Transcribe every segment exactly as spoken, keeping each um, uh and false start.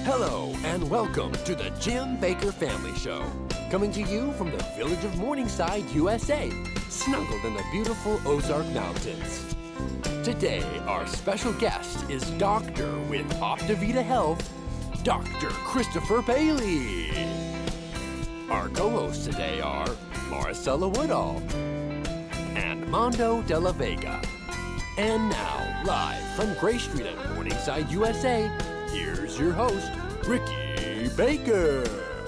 Hello and welcome to the Jim Bakker Family Show, coming to you from the village of Morningside, U S A, snuggled in the beautiful Ozark Mountains. Today, our special guest is doctor with Optivita Health, Doctor Christopher Bailey. Our co-hosts today are Maricela Woodall and Mondo de la Vega. And now, live from Gray Street at Morningside, U S A, here's your host, Ricky Baker.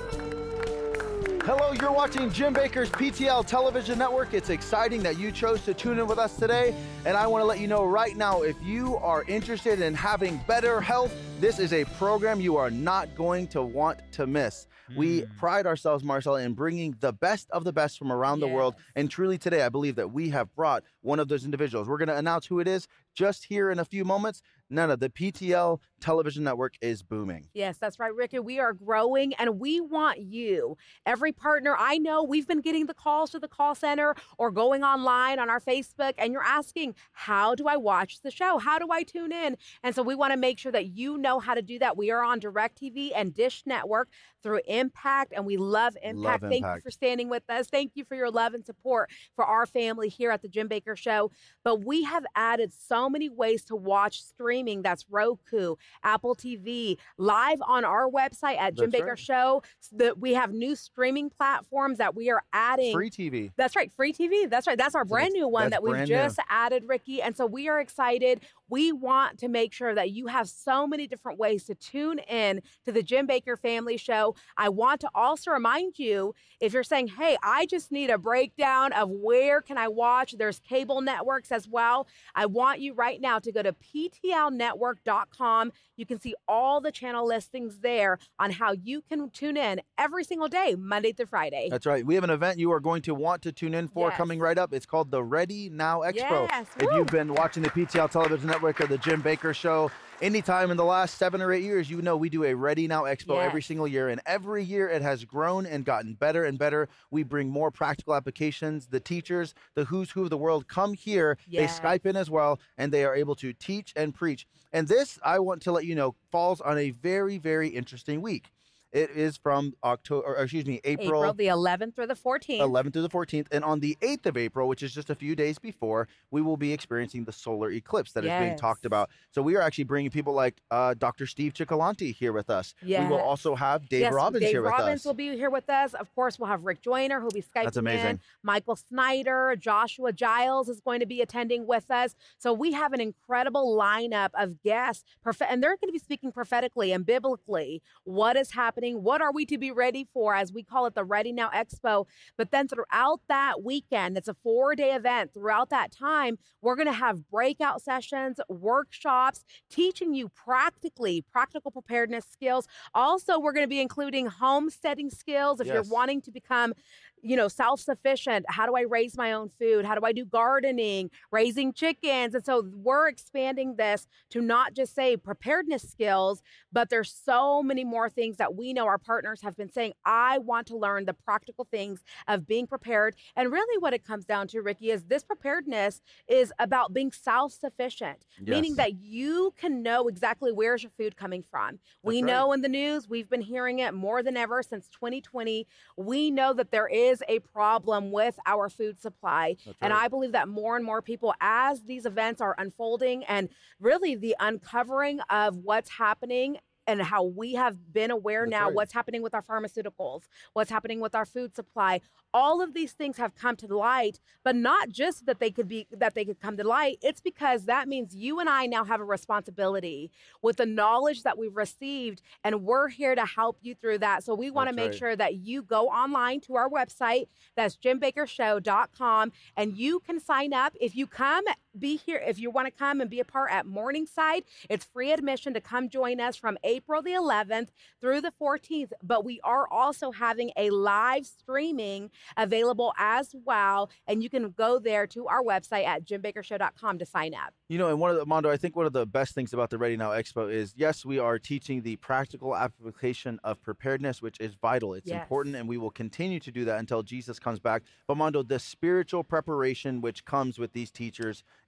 Hello, you're watching Jim Bakker's P T L Television Network. It's exciting that you chose to tune in with us today. And I want to let you know right now, if you are interested in having better health, this is a program you are not going to want to miss. Mm. We pride ourselves, Marcella, in bringing the best of the best from around yes. the world. And truly today, I believe that we have brought one of those individuals. We're going to announce who it is just here in a few moments. Nana, the P T L Television Network is booming. Yes, that's right, Ricky. We are growing, and we want you, every partner. I know we've been getting the calls to the call center or going online on our Facebook, and you're asking, how do I watch the show? How do I tune in? And so we want to make sure that you know how to do that. We are on DirecTV and Dish Network through Impact, and we love Impact. Love Thank Impact. you for standing with us. Thank you for your love and support for our family here at the Jim Bakker Show. But we have added so many ways to watch streaming. That's Roku, Apple T V, live on our website at Jim Bakker right. Show. That we have new streaming platforms that we are adding. Free T V. That's right, free T V. That's right. That's our brand new one that we've just new. added, Ricky. And so we are excited. We want to make sure that you have so many different ways to tune in to the Jim Bakker Family Show. I want to also remind you, if you're saying, hey, I just need a breakdown of where can I watch, there's cable networks as well. I want you right now to go to P T L network dot com. You can see all the channel listings there on how you can tune in every single day, Monday through Friday. That's right. We have an event you are going to want to tune in for yes. coming right up. It's called the Ready Now Expo. Yes. If Woo. you've been watching the P T L Television Network or the Jim Bakker Show anytime in the last seven or eight years, you know we do a Ready Now Expo yes. every single year. And every year it has grown and gotten better and better. We bring more practical applications. The teachers, the who's who of the world come here. Yes. They Skype in as well, and they are able to teach and preach. And this, I want to let you know, falls on a very, very interesting week. It is from October, or excuse me, April. April the eleventh through the fourteenth. eleventh through the fourteenth. And on the eighth of April, which is just a few days before, we will be experiencing the solar eclipse that yes. is being talked about. So we are actually bringing people like uh, Doctor Steve Cicolanti here with us. Yes. We will also have Dave yes, Robbins Dave here with Robbins us. will be here with us. Of course, we'll have Rick Joyner, who'll be Skyping That's amazing. in. Michael Snyder, Joshua Giles is going to be attending with us. So we have an incredible lineup of guests, and they're going to be speaking prophetically and biblically. What is happening? What are we to be ready for, as we call it the Ready Now Expo? But then throughout that weekend, it's a four-day event. Throughout that time, we're going to have breakout sessions, workshops, teaching you practically practical preparedness skills. Also, we're going to be including homesteading skills. If yes. you're wanting to become you know, self-sufficient. How do I raise my own food? How do I do gardening, raising chickens? And so we're expanding this to not just say preparedness skills, but there's so many more things that we know our partners have been saying, I want to learn the practical things of being prepared. And really what it comes down to, Ricky, is this preparedness is about being self-sufficient, yes. meaning that you can know exactly where's your food coming from. That's we right. know in the news, we've been hearing it more than ever since twenty twenty. We know that there is is a problem with our food supply. That's and right. I believe that more and more people, as these events are unfolding and really the uncovering of what's happening and how we have been aware That's now right. what's happening with our pharmaceuticals, what's happening with our food supply. All of these things have come to light, but not just that they could be that they could come to light. It's because that means you and I now have a responsibility with the knowledge that we've received, and we're here to help you through that. So we want to make right. sure that you go online to our website, that's jim bakker show dot com, and you can sign up. If you come, be here. If you want to come and be a part at Morningside, it's free admission to come join us from April the eleventh through the fourteenth. But we are also having a live streaming available as well, and you can go there to our website at jim bakker show dot com to sign up. You know, and one of the, Mondo, I think one of the best things about the Ready Now Expo is, yes, we are teaching the practical application of preparedness, which is vital. It's yes. important, and we will continue to do that until Jesus comes back. But Mondo, the spiritual preparation which comes with these teachers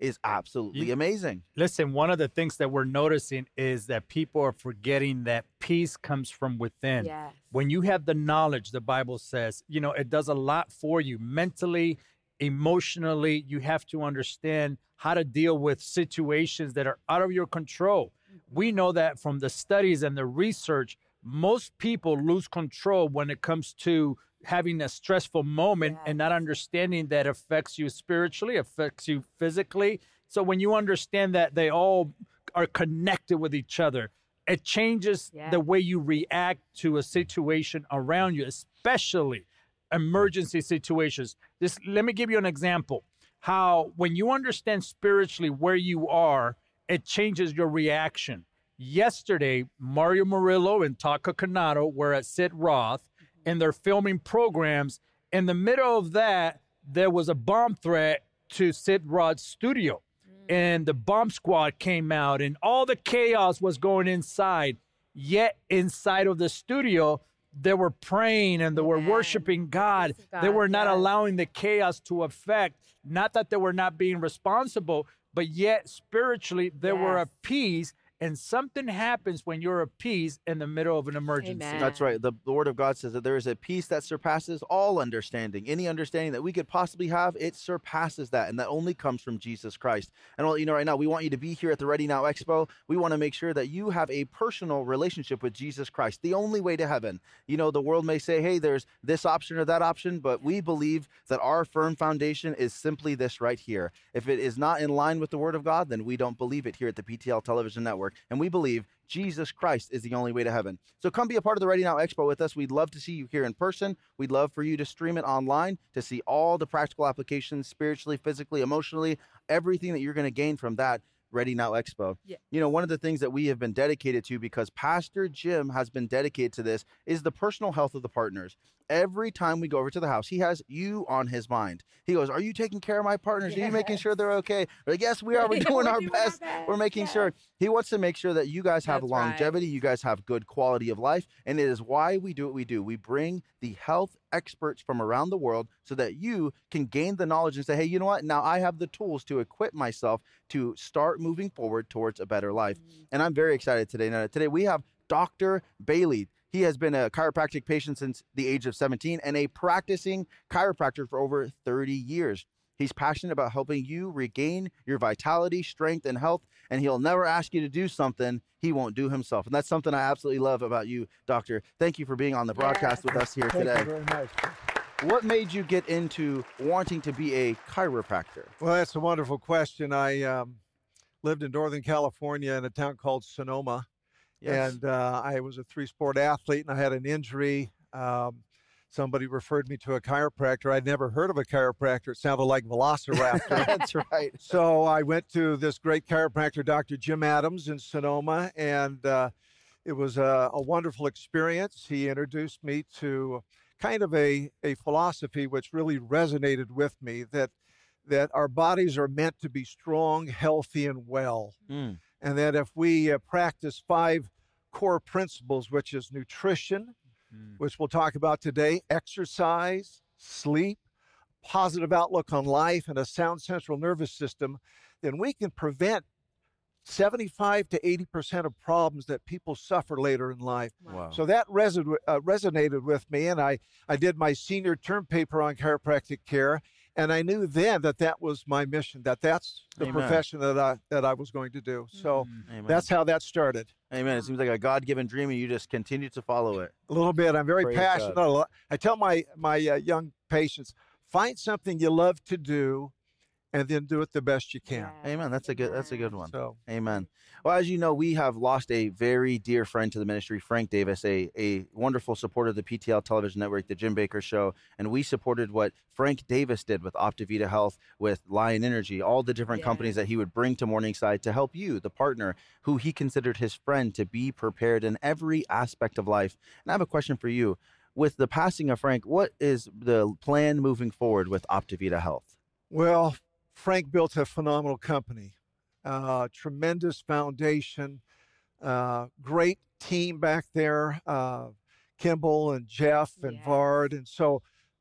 is absolutely you, amazing. Listen, one of the things that we're noticing is that people are forgetting that peace comes from within. Yes. When you have the knowledge, the Bible says, you know, it does a lot for you mentally, emotionally. You have to understand how to deal with situations that are out of your control. Mm-hmm. We know that from the studies and the research, most people lose control when it comes to having a stressful moment, yes, and not understanding that affects you spiritually, affects you physically. So when you understand that they all are connected with each other, it changes, yes, the way you react to a situation around you, especially emergency situations. This, let me give you an example. How when you understand spiritually where you are, it changes your reaction. Yesterday, Mario Murillo and Taka Kanata were at Sid Roth, and they're filming programs. In the middle of that, there was a bomb threat to Sid Roth's studio. Mm. And the bomb squad came out, and all the chaos was going inside. Yet inside of the studio, they were praying and they were worshiping God. God. They were not yes. allowing the chaos to affect. Not that they were not being responsible, but yet spiritually, they yes. were at peace. And something happens when you're at peace in the middle of an emergency. Amen. That's right. The, the Word of God says that there is a peace that surpasses all understanding. Any understanding that we could possibly have, it surpasses that. And that only comes from Jesus Christ. And well, you know, right now, we want you to be here at the Ready Now Expo. We want to make sure that you have a personal relationship with Jesus Christ, the only way to heaven. You know, the world may say, hey, there's this option or that option, but we believe that our firm foundation is simply this right here. If it is not in line with the Word of God, then we don't believe it here at the P T L Television Network. And we believe Jesus Christ is the only way to heaven. So come be a part of the Ready Now Expo with us. We'd love to see you here in person. We'd love for you to stream it online to see all the practical applications, spiritually, physically, emotionally, everything that you're going to gain from that Ready Now Expo. Yeah. You know, one of the things that we have been dedicated to, because Pastor Jim has been dedicated to this, is the personal health of the partners. Every time we go over to the house, he has you on his mind. He goes, are you taking care of my partners? Yes. Are you making sure they're okay? We're like, yes, we are. We're doing, We're our, doing best. our best. We're making yes. sure. He wants to make sure that you guys have That's longevity. Right. You guys have good quality of life. And it is why we do what we do. We bring the health experts from around the world so that you can gain the knowledge and say, hey, you know what? Now I have the tools to equip myself to start moving forward towards a better life. Mm-hmm. And I'm very excited today. Now, today we have Doctor Bailey. He has been a chiropractic patient since the age of seventeen and a practicing chiropractor for over thirty years. He's passionate about helping you regain your vitality, strength, and health, and he'll never ask you to do something he won't do himself. And that's something I absolutely love about you, Doctor. Thank you for being on the broadcast yes. with us here Thank today. You very much. What made you get into wanting to be a chiropractor? Well, that's a wonderful question. I um, lived in Northern California in a town called Sonoma. Yes. And uh, I was a three-sport athlete, and I had an injury. Um, somebody referred me to a chiropractor. I'd never heard of a chiropractor. It sounded like Velociraptor. That's right. So I went to this great chiropractor, Doctor Jim Adams, in Sonoma, and uh, it was a, a wonderful experience. He introduced me to kind of a, a philosophy which really resonated with me, that that our bodies are meant to be strong, healthy, and well. Mm. And that if we uh, practice five core principles, which is nutrition, mm. which we'll talk about today, exercise, sleep, positive outlook on life, and a sound central nervous system, then we can prevent seventy-five to eighty percent of problems that people suffer later in life. Wow. So that reson- uh, resonated with me, and I, I did my senior term paper on chiropractic care. And I knew then that that was my mission, that that's the Amen. profession that I that I was going to do. So Amen. That's how that started. Amen. It seems like a God-given dream, and you just continue to follow it. A little bit. I'm very Praise passionate. God. I tell my my uh, young patients, find something you love to do, and then do it the best you can. Yeah. Amen. That's a good. That's a good one. So, Amen. Well, as you know, we have lost a very dear friend to the ministry, Frank Davis, a, a wonderful supporter of the P T L Television Network, the Jim Bakker Show, and we supported what Frank Davis did with OptiVita Health, with Lion Energy, all the different yeah. companies that he would bring to Morningside to help you, the partner, who he considered his friend, to be prepared in every aspect of life. And I have a question for you. With the passing of Frank, what is the plan moving forward with OptiVita Health? Well, Frank built a phenomenal company, uh, tremendous foundation, uh, great team back there, uh, Kimball and Jeff and yeah. Vard. And so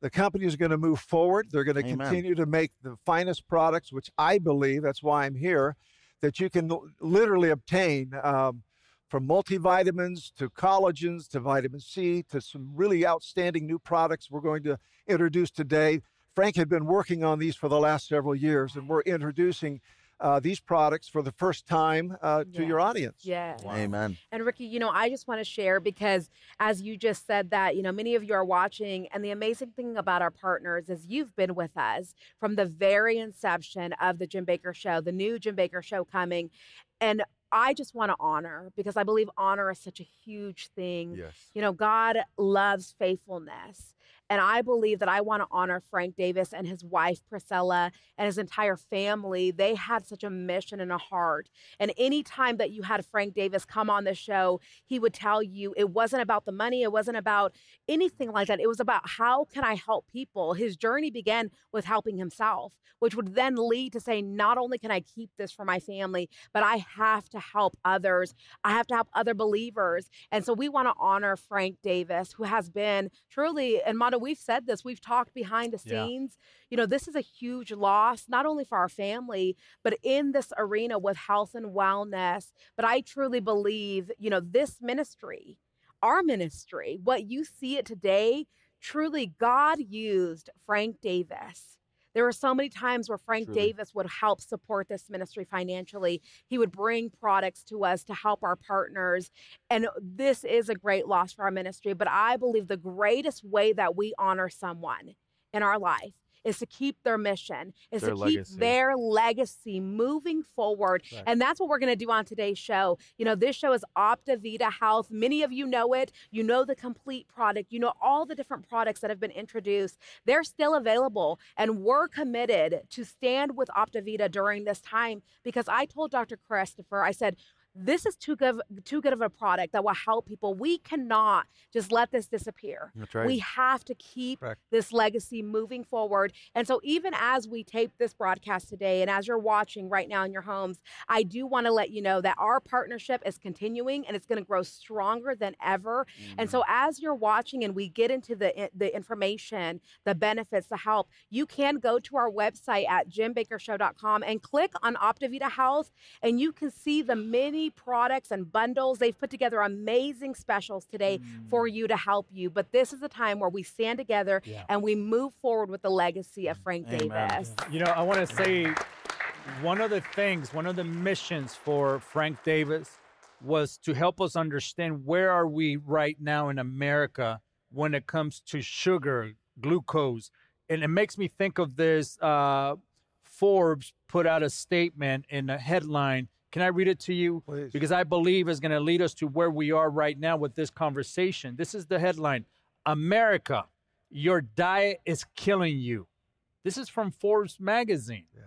The company is going to move forward. They're going to Amen. continue to make the finest products, which I believe, that's why I'm here, that you can literally obtain um, from multivitamins to collagens to vitamin C to some really outstanding new products we're going to introduce today. Frank had been working on these for the last several years, and we're introducing Uh, these products for the first time uh, to yes. your audience. Yes. Wow. Amen. And Ricky, you know, I just want to share because as you just said that, you know, many of you are watching, and the amazing thing about our partners is you've been with us from the very inception of the Jim Bakker Show, the new Jim Bakker Show coming. And I just want to honor, because I believe honor is such a huge thing. Yes. You know, God loves faithfulness. And I believe that I want to honor Frank Davis and his wife, Priscilla, and his entire family. They had such a mission and a heart. And anytime that you had Frank Davis come on the show, he would tell you it wasn't about the money. It wasn't about anything like that. It was about how can I help people? His journey began with helping himself, which would then lead to saying, not only can I keep this for my family, but I have to help others. I have to help other believers. And so we want to honor Frank Davis, who has been truly, and Mata, we've said this, we've talked behind the scenes. Yeah. You know, this is a huge loss, not only for our family, but in this arena with health and wellness. But I truly believe, you know, this ministry, our ministry, what you see it today, truly God used Frank Davis. There were so many times where Frank Truly. Davis would help support this ministry financially. He would bring products to us to help our partners. And this is a great loss for our ministry. But I believe the greatest way that we honor someone in our life is to keep their mission, is their to keep legacy. their legacy moving forward. Right. And that's what we're going to do on today's show. You know, this show is OptiVita Health. Many of you know it. You know the complete product. You know all the different products that have been introduced. They're still available. And we're committed to stand with OptiVita during this time, because I told Doctor Christopher, I said, this is too good, too good of a product that will help people. We cannot just let this disappear. That's right. We have to keep Correct. this legacy moving forward. And so even as we tape this broadcast today, and as you're watching right now in your homes, I do want to let you know that our partnership is continuing, and it's going to grow stronger than ever. Mm. And so as you're watching and we get into the, the information, the benefits, the help, you can go to our website at jim bakker show dot com and click on OptiVita Health, and you can see the many products and bundles. They've put together amazing specials today mm. for you to help you. But this is a time where we stand together yeah. and we move forward with the legacy of Frank Amen. Davis. You know, I want to say one of the things, one of the missions for Frank Davis was to help us understand where are we right now in America when it comes to sugar, glucose. And it makes me think of this. Uh, Forbes put out a statement in a headline. Can I read it to you? Please. Because I believe it's going to lead us to where we are right now with this conversation. This is the headline. America, your diet is killing you. This is from Forbes magazine. Yeah.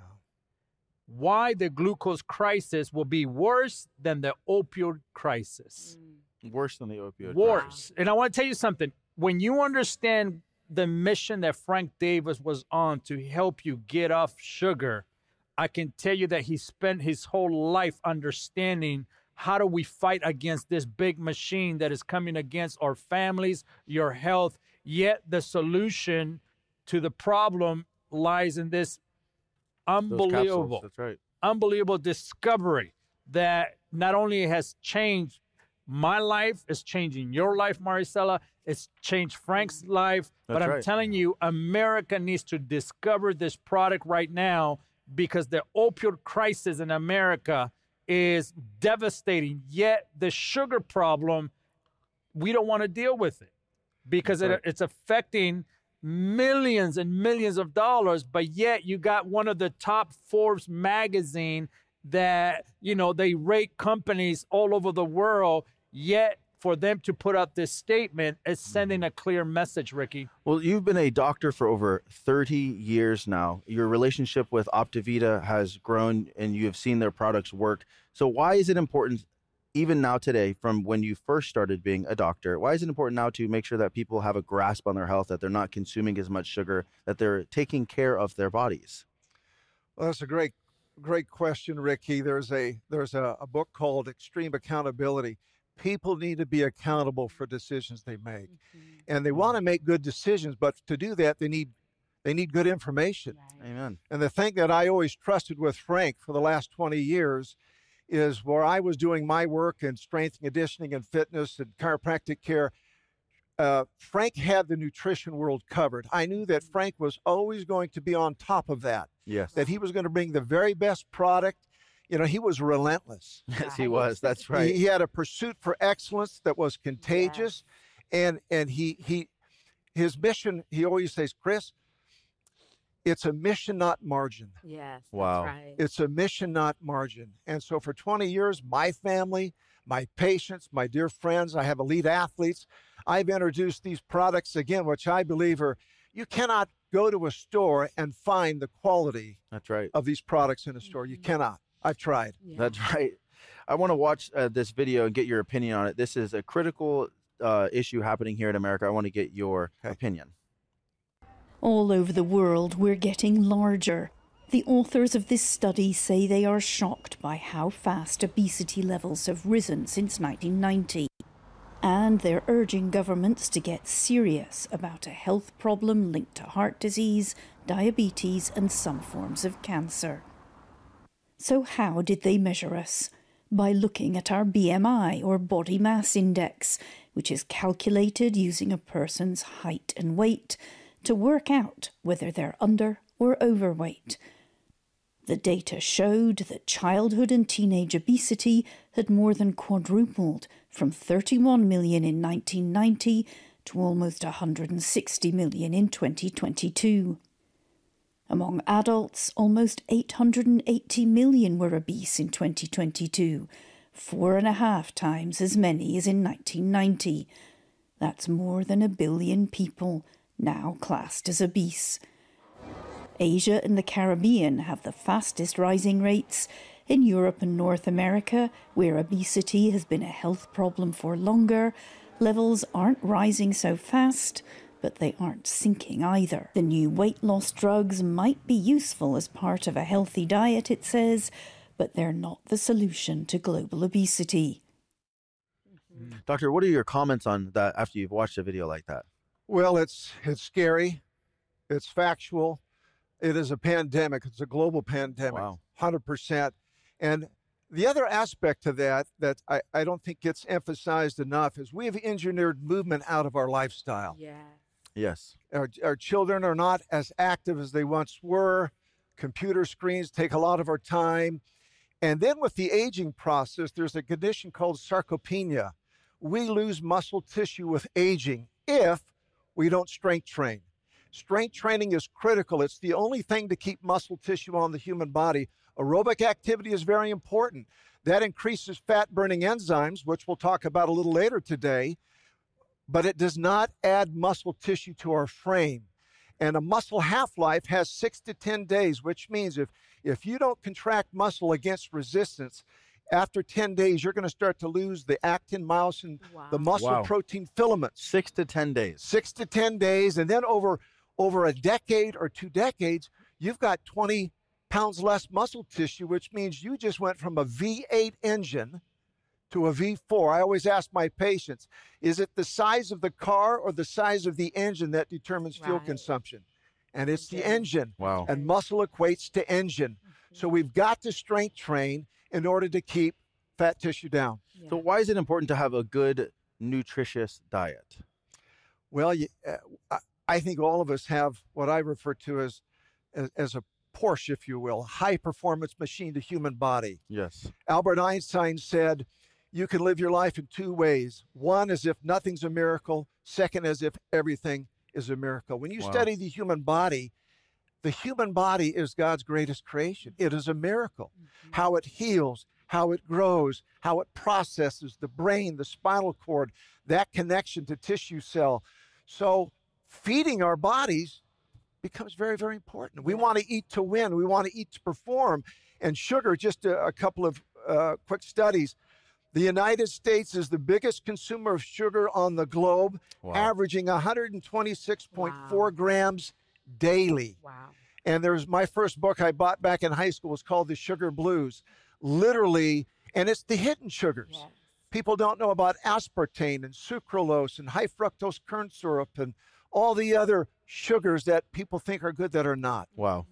Why the glucose crisis will be worse than the opioid crisis. Mm. Worse than the opioid Worse. crisis. And I want to tell you something. When you understand the mission that Frank Davis was on to help you get off sugar, I can tell you that he spent his whole life understanding how do we fight against this big machine that is coming against our families, your health, yet the solution to the problem lies in this unbelievable, That's right. unbelievable discovery that not only has changed my life, it's changing your life, Maricela, it's changed Frank's life, That's but I'm right. telling you, America needs to discover this product right now, because the opioid crisis in America is devastating. Yet the sugar problem, we don't want to deal with it because right. it, it's affecting millions and millions of dollars. But yet you got one of the top Forbes magazine that, you know, they rate companies all over the world, yet for them to put out this statement is sending a clear message, Ricky. Well, you've been a doctor for over thirty years now. Your relationship with OptiVita has grown, and you have seen their products work. So why is it important, even now today, from when you first started being a doctor, why is it important now to make sure that people have a grasp on their health, that they're not consuming as much sugar, that they're taking care of their bodies? Well, that's a great, great question, Ricky. There's a there's a, a book called Extreme Accountability. People need to be accountable for decisions they make. Mhm. And they want to make good decisions, but to do that, they need they need good information. Right. Amen. And the thing that I always trusted with Frank for the last twenty years is where I was doing my work in strength and conditioning and fitness and chiropractic care, uh, Frank had the nutrition world covered. I knew that Frank was always going to be on top of that, Yes. that he was going to bring the very best product. You know, he was relentless. Yes, he was. That's He, right. he had a pursuit for excellence that was contagious. And and he he his mission, he always says, Chris, it's a mission, not margin. Yes. Wow. That's right. It's a mission, not margin. And so for twenty years, my family, my patients, my dear friends, I have elite athletes, I've introduced these products again, which I believe are, you cannot go to a store and find the quality That's right. of these products in a store. You Mhm. cannot. I've tried. Yeah. That's right. I want to watch uh, this video and get your opinion on it. This is a critical uh, issue happening here in America. I want to get your Okay. opinion. All over the world, we're getting larger. The authors of this study say they are shocked by how fast obesity levels have risen since nineteen ninety. And they're urging governments to get serious about a health problem linked to heart disease, diabetes, and some forms of cancer. So how did they measure us? By looking at our B M I, or body mass index, which is calculated using a person's height and weight to work out whether they're under or overweight. The data showed that childhood and teenage obesity had more than quadrupled from thirty-one million in nineteen ninety to almost one hundred sixty million in twenty twenty-two. Among adults, almost eight hundred eighty million were obese in twenty twenty-two, four and a half times as many as in nineteen ninety. That's more than a billion people now classed as obese. Asia and the Caribbean have the fastest rising rates. In Europe and North America, where obesity has been a health problem for longer, levels aren't rising so fast, but they aren't sinking either. The new weight loss drugs might be useful as part of a healthy diet, it says, but they're not the solution to global obesity. Doctor, what are your comments on that after you've watched a video like that? Well, it's it's scary. It's factual. It is a pandemic. It's a global pandemic. Wow. one hundred percent. And the other aspect to that that I, I don't think gets emphasized enough is we have engineered movement out of our lifestyle. Yeah. Yes. Our, our children are not as active as they once were. Computer screens take a lot of our time. And then with the aging process, there's a condition called sarcopenia. We lose muscle tissue with aging if we don't strength train. Strength training is critical. It's the only thing to keep muscle tissue on the human body. Aerobic activity is very important. That increases fat-burning enzymes, which we'll talk about a little later today, but it does not add muscle tissue to our frame. And a muscle half-life has six to ten days, which means if, if you don't contract muscle against resistance, after ten days, you're going to start to lose the actin, myosin, Wow. the muscle Wow. protein filaments. Six to ten days. Six to ten days. And then over, over a decade or two decades, you've got twenty pounds less muscle tissue, which means you just went from a V eight engine to a V four. I always ask my patients, is it the size of the car or the size of the engine that determines fuel Right. consumption? And it's the Engine. engine. Wow. And muscle equates to engine. So we've got to strength train in order to keep fat tissue down. Yeah. So why is it important to have a good, nutritious diet? Well, you, uh, I- I think all of us have what I refer to as, as, as a Porsche, if you will, high performance machine to human body. Yes. Albert Einstein said, you can live your life in two ways. One is if nothing's a miracle. Second is if everything is a miracle. When you Wow. study the human body, the human body is God's greatest creation. It is a miracle. How it heals, how it grows, how it processes the brain, the spinal cord, that connection to tissue cell. So feeding our bodies becomes very, very important. We Yeah. want to eat to win. We want to eat to perform. And sugar, just a, a couple of uh, quick studies. The United States is the biggest consumer of sugar on the globe, Wow. averaging one hundred twenty-six point four Wow. grams daily. Wow. And there's my first book I bought back in high school was called The Sugar Blues. Literally, and it's the hidden sugars. Yes. People don't know about aspartame and sucralose and high fructose corn syrup and all the other sugars that people think are good that are not. Wow.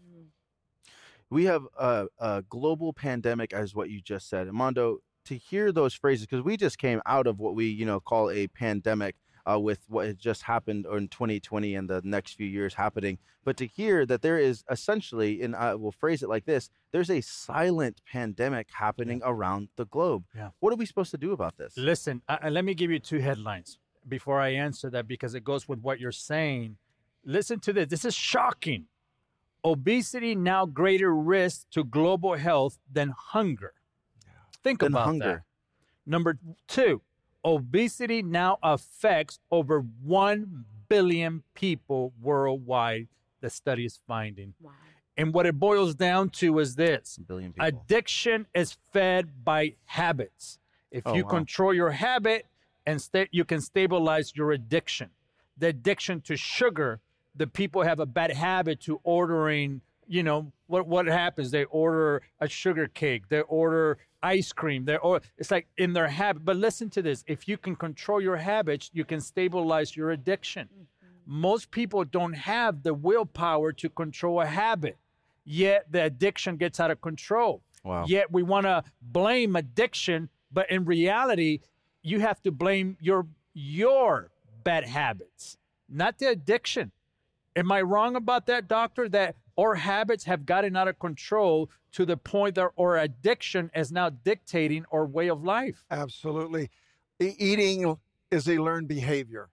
We have a, a global pandemic, as what you just said. Mondo, to hear those phrases, because we just came out of what we, you know, call a pandemic uh, with what has just happened in twenty twenty and the next few years happening. But to hear that there is essentially, and I will phrase it like this, there's a silent pandemic happening yeah. around the globe. Yeah. What are we supposed to do about this? Listen, uh, let me give you two headlines before I answer that, because it goes with what you're saying. Listen to this. This is shocking. Obesity now greater risk to global health than hunger. Yeah. Think than about hunger. that. Number two, obesity now affects over one billion people worldwide, the study is finding. Wow. And what it boils down to is this. Billion people. Addiction is fed by habits. If oh, you wow. control your habit, and sta- you can stabilize your addiction. The addiction to sugar, the people have a bad habit to ordering, you know, what what happens? They order a sugar cake, they order ice cream, they or it's like in their habit. But listen to this, if you can control your habits, you can stabilize your addiction. Mm-hmm. Most people don't have the willpower to control a habit, yet the addiction gets out of control. Wow. Yet we want to blame addiction, but in reality, you have to blame your your bad habits, not the addiction. Am I wrong about that, doctor? That our habits have gotten out of control to the point that our addiction is now dictating our way of life. Absolutely. E- eating is a learned behavior.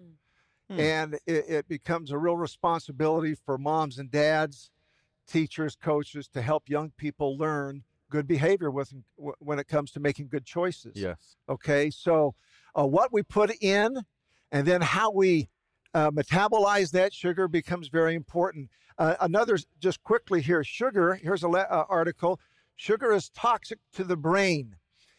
Mm. And it, it becomes a real responsibility for moms and dads, teachers, coaches to help young people learn good behavior with, when it comes to making good choices. Yes. Okay, so uh, what we put in and then how we Uh, metabolize that sugar becomes very important. Uh, another, just quickly here, sugar, here's an le- uh, article, sugar is toxic to the brain.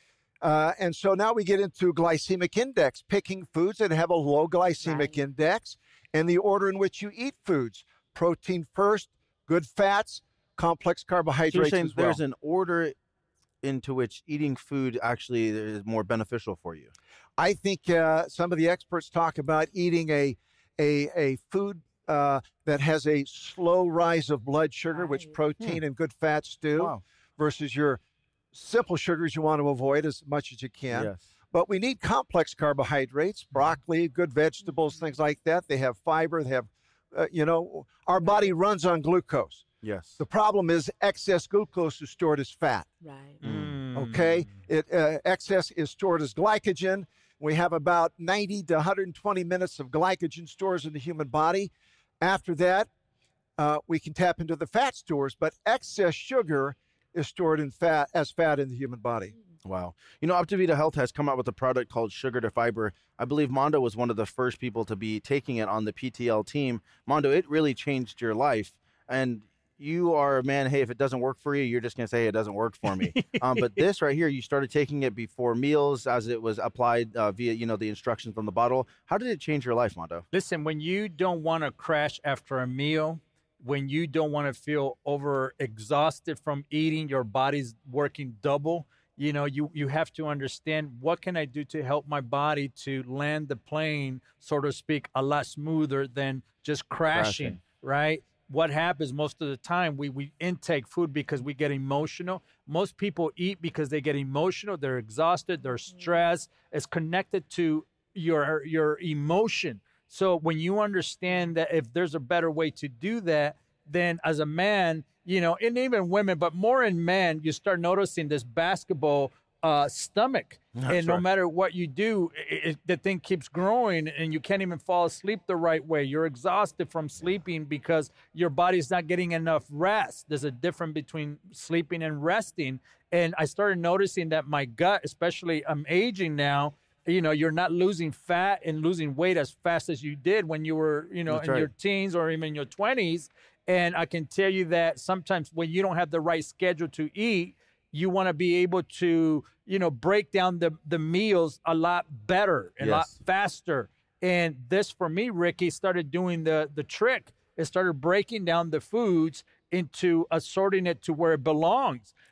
Uh, and so now we get into glycemic index, picking foods that have a low glycemic right. index, and the order in which you eat foods. Protein first, good fats, complex carbohydrates so you're saying as well. There's an order into which eating food actually is more beneficial for you. I think uh, some of the experts talk about eating a A, a food uh, that has a slow rise of blood sugar, right. which protein hmm. and good fats do, wow. versus your simple sugars you want to avoid as much as you can. Yes. But we need complex carbohydrates, broccoli, good vegetables, mm-hmm. things like that. They have fiber. They have, uh, you know, our body runs on glucose. Yes. The problem is excess glucose is stored as fat. Right. Mm. Okay. It uh, excess is stored as glycogen. We have about ninety to one hundred twenty minutes of glycogen stores in the human body. After that, uh, we can tap into the fat stores, but excess sugar is stored in fat as fat in the human body. Wow. You know, Optivita Health has come out with a product called Sugar to Fiber. I believe Mondo was one of the first people to be taking it on the P T L team. Mondo, it really changed your life. And you are a man, hey, if it doesn't work for you, you're just going to say, hey, it doesn't work for me. um, but this right here, you started taking it before meals as it was applied uh, via, you know, the instructions on the bottle. How did it change your life, Mondo? Listen, when you don't want to crash after a meal, when you don't want to feel over exhausted from eating, your body's working double, you know, you, you have to understand, what can I do to help my body to land the plane, so to speak, a lot smoother than just crashing, crashing. right? What happens most of the time, we, we intake food because we get emotional. Most people eat because they get emotional. They're exhausted. They're stressed. It's connected to your your emotion. So when you understand that if there's a better way to do that, then as a man, you know, and even women, but more in men, you start noticing this basketball uh, stomach. That's and no right. matter what you do, it, it, the thing keeps growing and you can't even fall asleep the right way. You're exhausted from sleeping because your body's not getting enough rest. There's a difference between sleeping and resting. And I started noticing that my gut, especially I'm aging now, you know, you're not losing fat and losing weight as fast as you did when you were, you know, That's in right. your teens or even your twenties. And I can tell you that sometimes when you don't have the right schedule to eat, you want to be able to, you know, break down the, the meals a lot better and yes. a lot faster. And this, for me, Ricky, started doing the, the trick. It started breaking down the foods into assorting it to where it belongs.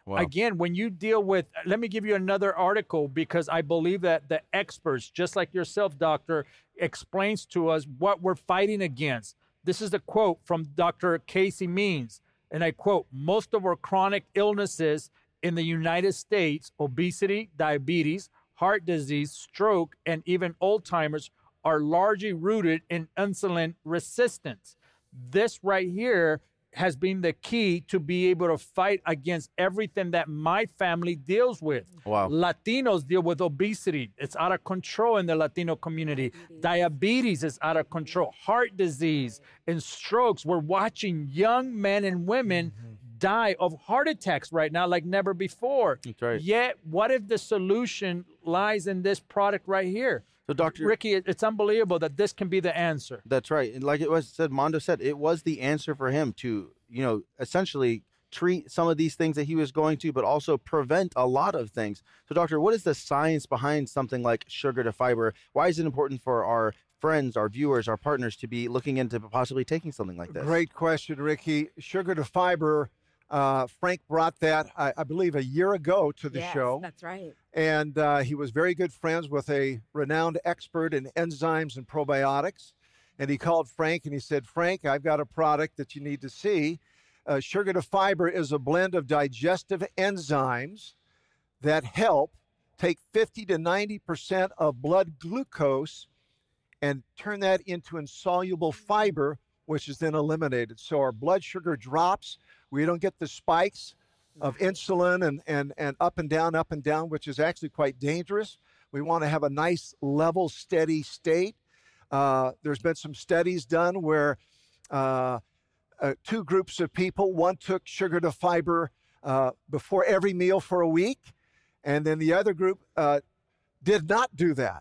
Wow. Again, when you deal with, let me give you another article because I believe that the experts, just like yourself, doctor, explains to us what we're fighting against. This is a quote from Doctor Casey Means, and I quote, most of our chronic illnesses in the United States, obesity, diabetes, heart disease, stroke, and even Alzheimer's are largely rooted in insulin resistance. This right here has been the key to be able to fight against everything that my family deals with. Wow. Latinos deal with obesity. It's out of control in the Latino community. Diabetes, Diabetes is out of control. Heart disease and strokes. We're watching young men and women mm-hmm. die of heart attacks right now like never before. That's right. Yet, what if the solution lies in this product right here? So, Doctor Ricky, it's unbelievable that this can be the answer. That's right. And like it was said, Mondo said, it was the answer for him to, you know, essentially treat some of these things that he was going to, but also prevent a lot of things. So, Doctor, what is the science behind something like sugar to fiber? Why is it important for our friends, our viewers, our partners to be looking into possibly taking something like this? Great question, Ricky. Sugar to fiber. Uh, Frank brought that, I, I believe, a year ago to the yes, show. That's right. And uh, he was very good friends with a renowned expert in enzymes and probiotics. And he called Frank and he said, Frank, I've got a product that you need to see. Uh, sugar to fiber is a blend of digestive enzymes that help take fifty to ninety percent of blood glucose and turn that into insoluble fiber, which is then eliminated. So our blood sugar drops. We don't get the spikes of insulin and, and, and up and down, up and down, which is actually quite dangerous. We want to have a nice, level, steady state. Uh, there's been some studies done where uh, uh, two groups of people, one took sugar to fiber uh, before every meal for a week, and then the other group uh, did not do that.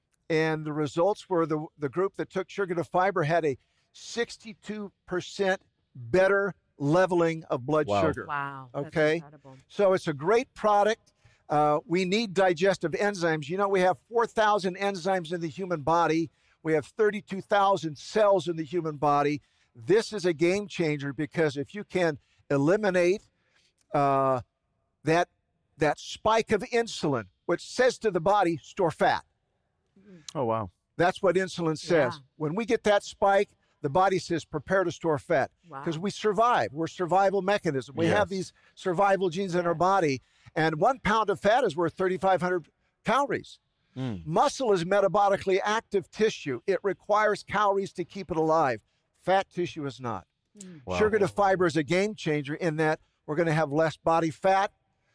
And the results were the, the group that took sugar to fiber had a sixty-two percent better leveling of blood wow. sugar. Wow. Okay. Incredible. So it's a great product. Uh, we need digestive enzymes. You know, we have four thousand enzymes in the human body. We have thirty-two thousand cells in the human body. This is a game changer because if you can eliminate uh, that, that spike of insulin, which says to the body, store fat. Oh, wow. That's what insulin says. Yeah. When we get that spike, the body says, prepare to store fat because wow. we survive. We're survival mechanism. We yes. have these survival genes in our body, and one pound of fat is worth thirty-five hundred calories. Mm. Muscle is metabolically active tissue. It requires calories to keep it alive. Fat tissue is not. Mm. Wow. Sugar to fiber is a game changer in that we're going to have less body fat,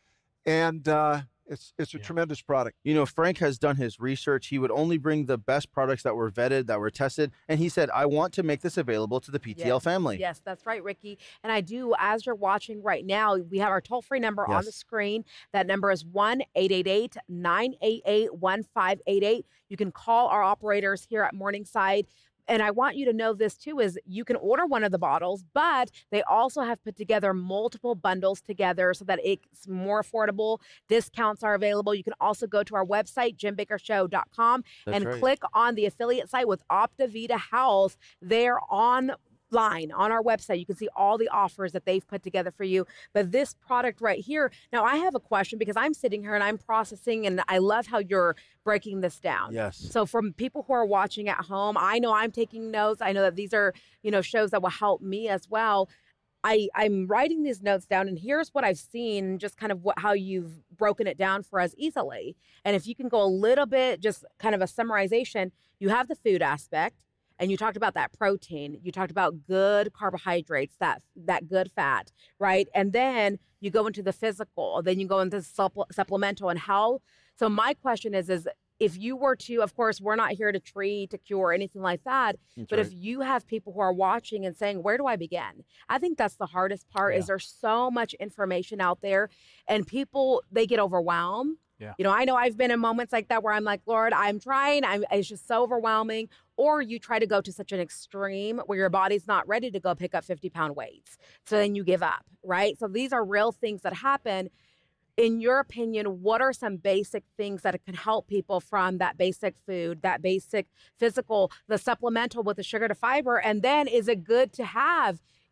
and uh, It's it's a yeah. tremendous product. You know, Frank has done his research. He would only bring the best products that were vetted, that were tested. And he said, I want to make this available to the P T L yes. family. Yes, that's right, Ricky. And I do, as you're watching right now, we have our toll-free number yes. on the screen. That number is one eight eight eight, nine eight eight, one five eight eight. You can call our operators here at Morningside. And I want you to know this too, is you can order one of the bottles, but they also have put together multiple bundles together so that it's more affordable. Discounts are available. You can also go to our website, jim baker show dot com, That's and right. click on the affiliate site with OptaVita Health there on line on our website. You can see all the offers that they've put together for you. But this product right here, now I have a question because I'm sitting here and I'm processing, and I love how you're breaking this down. Yes. So from people who are watching at home, I know I'm taking notes. I know that these are, you know, shows that will help me as well. I, I'm writing these notes down, and here's what I've seen, just kind of what, how you've broken it down for us easily. And if you can go a little bit, just kind of a summarization, you have the food aspect. And you talked about that protein. You talked about good carbohydrates, that that good fat, right? And then you go into the physical. Then you go into supple- supplemental and how. So my question is, is if you were to, of course, we're not here to treat, to cure, anything like that. That's but right. if you have people who are watching and saying, where do I begin? I think that's the hardest part yeah. is there's so much information out there. And people, they get overwhelmed. Yeah. You know, I know I've been in moments like that where I'm like, Lord, I'm trying. I'm, it's just so overwhelming. Or you try to go to such an extreme where your body's not ready to go pick up fifty pound weights. So then you give up, right? So these are real things that happen. In your opinion, what are some basic things that can help people from that basic food, that basic physical, the supplemental with the sugar to fiber? And then is it good to have,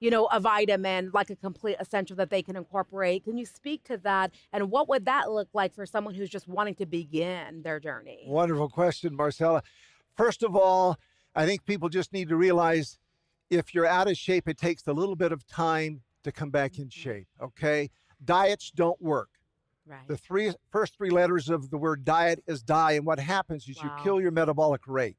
you know, a vitamin, like a complete essential that they can incorporate. Can you speak to that? And what would that look like for someone who's just wanting to begin their journey? Wonderful question, Marcella. First of all, I think people just need to realize if you're out of shape, it takes a little bit of time to come back in shape, okay? Diets don't work. Right. The three first three letters of the word diet is die, and what happens is Wow. you kill your metabolic rate.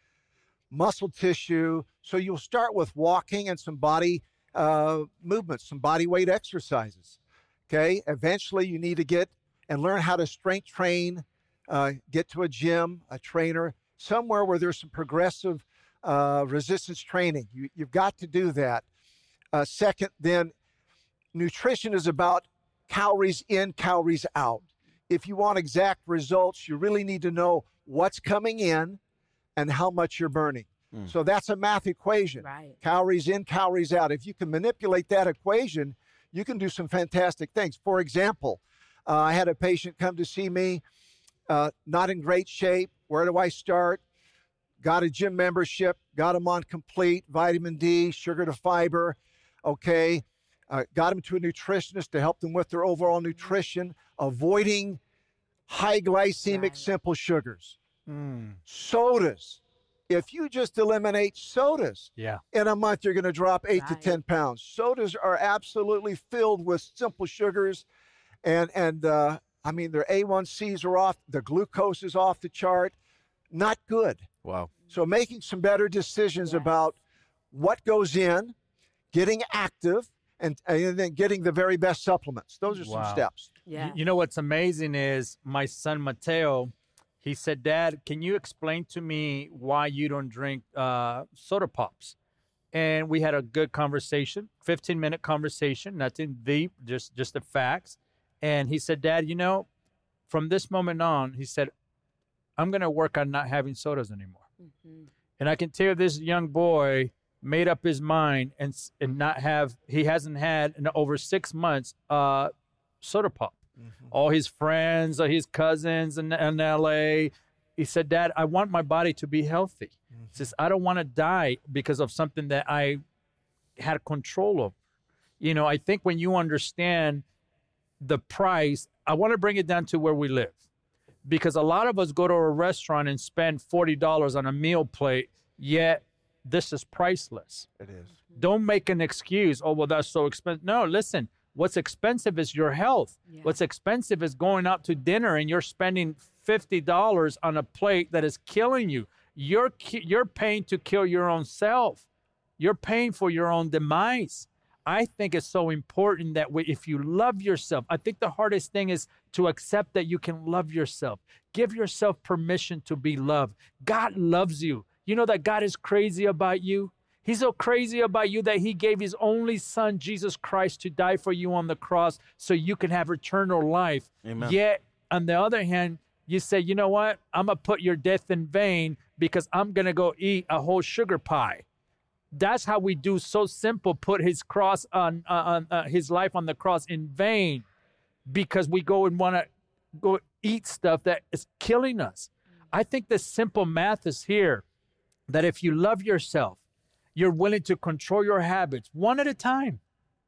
Muscle tissue, so you'll start with walking and some body uh, movements, some body weight exercises, okay? Eventually you need to get and learn how to strength train, uh, get to a gym, a trainer, somewhere where there's some progressive uh, resistance training. You, you've got to do that. Uh, second, then, nutrition is about calories in, calories out. If you want exact results, you really need to know what's coming in and how much you're burning. Mm. So that's a math equation. Right. Calories in, calories out. If you can manipulate that equation, you can do some fantastic things. For example, uh, I had a patient come to see me, uh, not in great shape. Where do I start? Got a gym membership, got him on Complete, vitamin D, sugar to fiber, okay. Uh, got them to a nutritionist to help them with their overall nutrition, avoiding high glycemic Right. simple sugars. Mm. Sodas. If you just eliminate sodas, Yeah. in a month you're going to drop eight Right. to ten pounds. Sodas are absolutely filled with simple sugars, and and uh, I mean their A one C's are off, the glucose is off the chart. Not good. Wow. So making some better decisions Yes. about what goes in, getting active, and, and then getting the very best supplements. Those are some Wow. steps. Yeah. You, you know what's amazing is my son Mateo, he said, Dad, can you explain to me why you don't drink uh, soda pops? And we had a good conversation, fifteen minute conversation, nothing deep, just, just the facts. And he said, Dad, you know, from this moment on, he said, I'm going to work on not having sodas anymore. Mm-hmm. And I can tell this young boy made up his mind and and not have, he hasn't had in over six months uh, soda pop. Mm-hmm. All his friends, uh, his cousins in, in L A, he said, Dad, I want my body to be healthy. Mm-hmm. He says, I don't want to die because of something that I had control over. You know, I think when you understand the price, I want to bring it down to where we live. Because a lot of us go to a restaurant and spend forty dollars on a meal plate, yet this is priceless. It is. Don't make an excuse, oh, well, that's so expensive. No, listen, what's expensive is your health. Yeah. What's expensive is going out to dinner and you're spending fifty dollars on a plate that is killing you. You're, you're paying to kill your own self. You're paying for your own demise. I think it's so important that we, if you love yourself, I think the hardest thing is to accept that you can love yourself. Give yourself permission to be loved. God loves you. You know that God is crazy about you? He's so crazy about you that he gave his only son, Jesus Christ, to die for you on the cross so you can have eternal life. Amen. Yet, on the other hand, you say, you know what? I'm going to put your death in vain because I'm going to go eat a whole sugar pie. That's how we do so simple, put his cross on, uh, on uh, his life on the cross in vain because we go and want to go eat stuff that is killing us. I think the simple math is here that if you love yourself, you're willing to control your habits one at a time.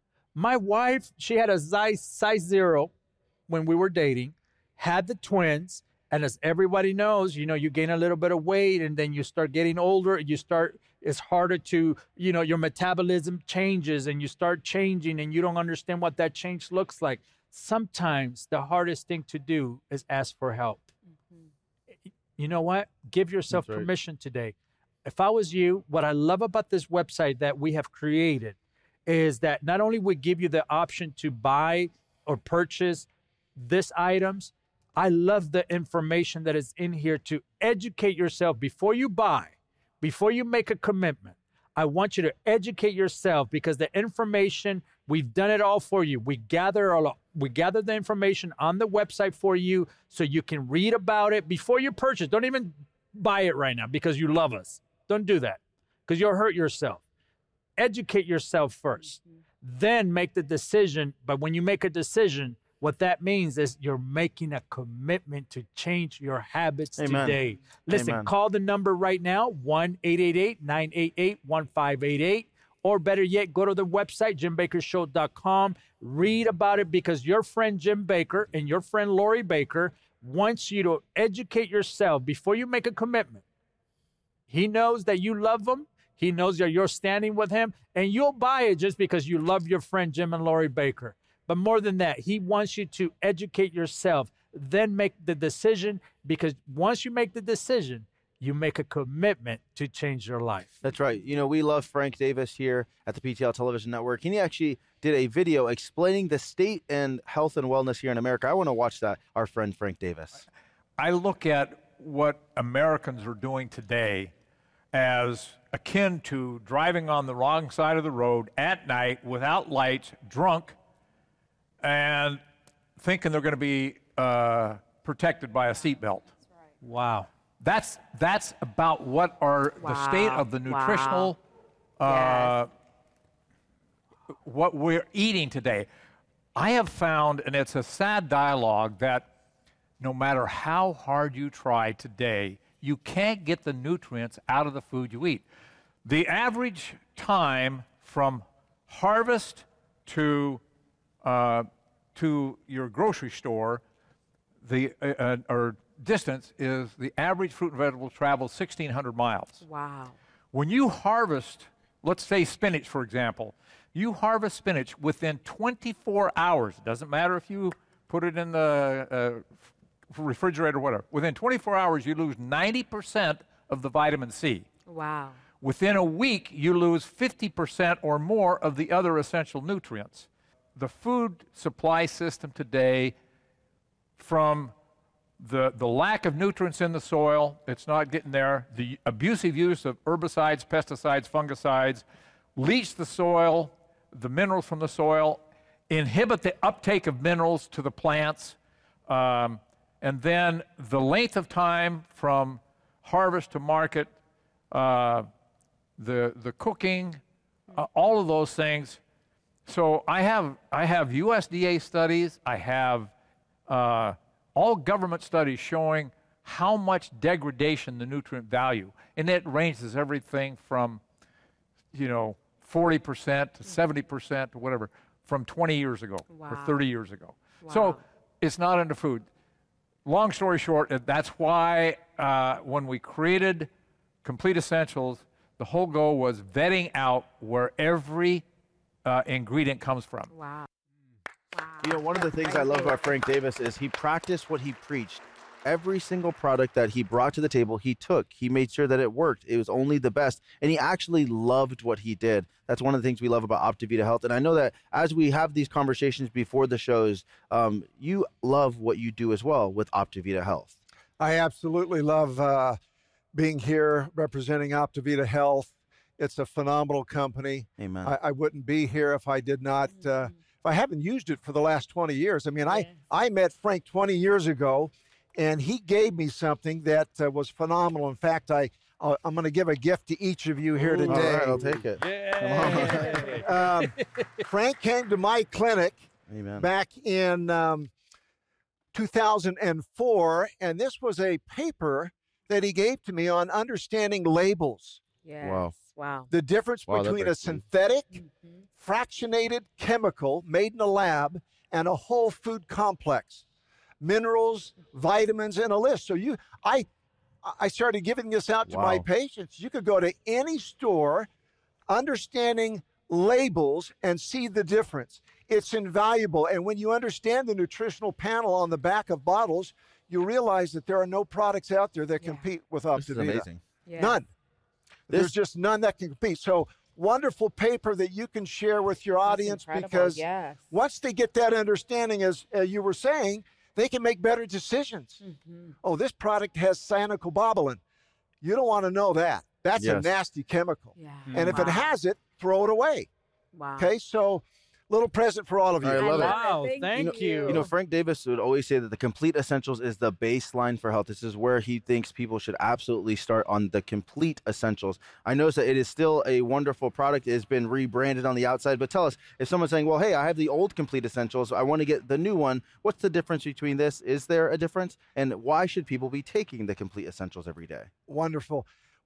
My wife, she had a size, size zero when we were dating, had the twins. And as everybody knows, you know, you gain a little bit of weight and then you start getting older. You start, it's harder to, you know, your metabolism changes and you start changing and you don't understand what that change looks like. Sometimes the hardest thing to do is ask for help. Mm-hmm. You know what? Give yourself That's right. permission today. If I was you, what I love about this website that we have created is that not only we give you the option to buy or purchase these items, I love the information that is in here to educate yourself before you buy, before you make a commitment. I want you to educate yourself because the information, we've done it all for you. We gather all, we gather the information on the website for you so you can read about it before you purchase. Don't even buy it right now because you love us. Don't do that because you'll hurt yourself. Educate yourself first, mm-hmm. then make the decision. But when you make a decision, what that means is you're making a commitment to change your habits Amen. today. Listen, Amen. call the number right now, one eight eight eight, nine eight eight, one five eight eight, or better yet, go to the website, jim baker show dot com. Read about it, because your friend Jim Baker and your friend Lori Baker wants you to educate yourself before you make a commitment. He knows that you love him. He knows that you're standing with him, and you'll buy it just because you love your friend Jim and Lori Baker. But more than that, he wants you to educate yourself, then make the decision, because once you make the decision, you make a commitment to change your life. That's right. You know, we love Frank Davis here at the P T L Television Network. And he actually did a video explaining the state and health and wellness here in America. I want to watch that, our friend Frank Davis. I look at what Americans are doing today as akin to driving on the wrong side of the road at night without lights, drunk, and thinking they're going to be uh, protected by a seatbelt. Wow. That's that's about what are Wow. the state of the nutritional, uh, what we're eating today. I have found, and it's a sad dialogue, that no matter how hard you try today, you can't get the nutrients out of the food you eat. The average time from harvest to uh, to your grocery store, the uh, uh, or distance is the average fruit and vegetable travels sixteen hundred miles. Wow. When you harvest, let's say spinach, for example, you harvest spinach within twenty-four hours. It doesn't matter if you put it in the uh, refrigerator or whatever. Within twenty-four hours, you lose ninety percent of the vitamin C. Wow. Within a week, you lose fifty percent or more of the other essential nutrients. The food supply system today, from the, the lack of nutrients in the soil, it's not getting there, the abusive use of herbicides, pesticides, fungicides, leach the soil, the minerals from the soil, inhibit the uptake of minerals to the plants, um, and then the length of time from harvest to market, uh, the the cooking, uh, all of those things. So I have I have U S D A studies, I have uh, all government studies showing how much degradation the nutrient value, and it ranges everything from, you know, forty percent to seventy percent or whatever, from twenty years ago Wow. or thirty years ago. Wow. So it's not in the food. Long story short, that's why uh, when we created Complete Essentials, the whole goal was vetting out where every uh, ingredient comes from. Wow. Wow. You know, one of the things I love about Frank Davis is he practiced what he preached. Every single product that he brought to the table, he took. He made sure that it worked. It was only the best. And he actually loved what he did. That's one of the things we love about OptiVita Health. And I know that as we have these conversations before the shows, um, you love what you do as well with OptiVita Health. I absolutely love uh, being here representing OptiVita Health. It's a phenomenal company. Amen. I, I wouldn't be here if I did not, uh, if I haven't used it for the last twenty years. I mean, Yes. I, I met Frank twenty years ago, and he gave me something that uh, was phenomenal. In fact, I, uh, I'm going to give a gift to each of you here All today. right, I'll take it. Yay. Um, Frank came to my clinic Amen. back in um, two thousand four, and this was a paper that he gave to me on understanding labels, Yes. Wow. Wow. the difference Wow, that between a breaks me. synthetic, Mhm. fractionated chemical made in a lab and a whole food complex, minerals, vitamins, and a list. So you, I, I started giving this out to my Wow. patients. You could go to any store, understanding labels and see the difference. It's invaluable. And when you understand the nutritional panel on the back of bottles, you realize that there are no products out there that Yeah. compete with This is OptiVita. amazing. Yes. None. There's This- just none that can compete. So wonderful paper that you can share with your That's audience incredible. because Yes. once they get that understanding, as uh, you were saying, they can make better decisions. Mhm. Oh, this product has cyanocobalamin. You don't want to know that. That's a Yes. nasty chemical. Yeah. And if it Wow. has it, throw it away. Wow. Okay, so little present for all of you. I love it. Wow, Thank thank you. you. You know, Frank Davis would always say that the Complete Essentials is the baseline for health. This is where he thinks people should absolutely start on the Complete Essentials. I notice that it is still a wonderful product. It has been rebranded on the outside. But tell us, if someone's saying, well, hey, I have the old Complete Essentials, I want to get the new one, what's the difference between this? Is there a difference? And why should people be taking the Complete Essentials every day? Wonderful.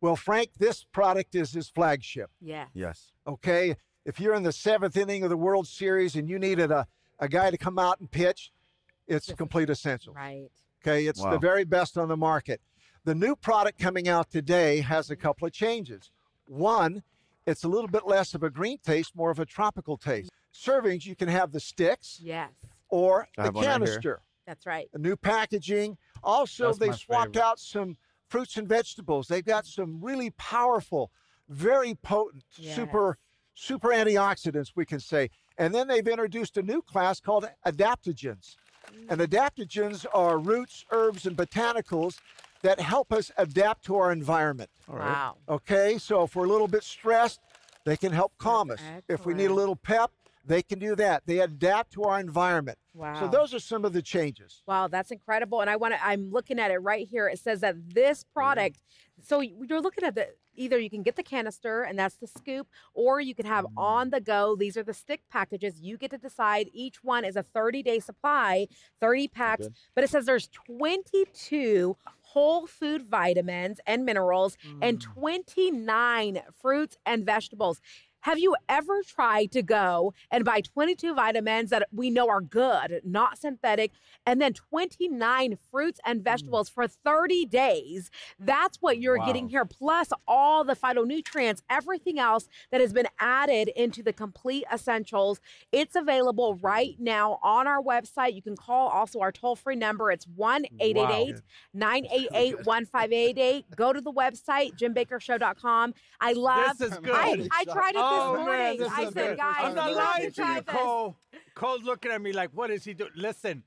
Well, Frank, this product is his flagship. Yeah. Yes. Okay? If you're in the seventh inning of the World Series and you needed a, a guy to come out and pitch, it's a complete essential. Right. Okay? It's Wow. the very best on the market. The new product coming out today has a couple of changes. One, it's a little bit less of a green taste, more of a tropical taste. Servings, you can have the sticks Yes. or I the have one right here. canister. That's right. A new packaging. Also, That's they my swapped favorite. out some fruits and vegetables. They've got some really powerful, very potent, Yes. super, super antioxidants, we can say. And then they've introduced a new class called adaptogens. And adaptogens are roots, herbs, and botanicals that help us adapt to our environment. Wow. Okay, so if we're a little bit stressed, they can help calm us. If we need a Excellent. little pep, they can do that. They adapt to our environment. Wow. So those are some of the changes. Wow, that's incredible. And I want to, I'm looking at it right here. It says that this product, so you're looking at the, either you can get the canister and that's the scoop, or you can have on the go. These are the stick packages. You get to decide. Each one is a thirty day supply, thirty packs, good. but it says there's twenty-two whole food vitamins and minerals and twenty-nine fruits and vegetables. Have you ever tried to go and buy twenty-two vitamins that we know are good, not synthetic, and then twenty-nine fruits and vegetables for thirty days? That's what you're Wow. getting here, plus all the phytonutrients, everything else that has been added into the complete essentials. It's available right now on our website. You can call also our toll-free number. It's one eight eight eight, nine eight eight, one five eight eight. Go to the website, jim baker show dot com. I love This is good. I, I tried it Oh, this man, morning. this I is said, good. guys, I'm not you have lying to to try you, this. Cole. Cole's looking at me like, what is he doing? Listen,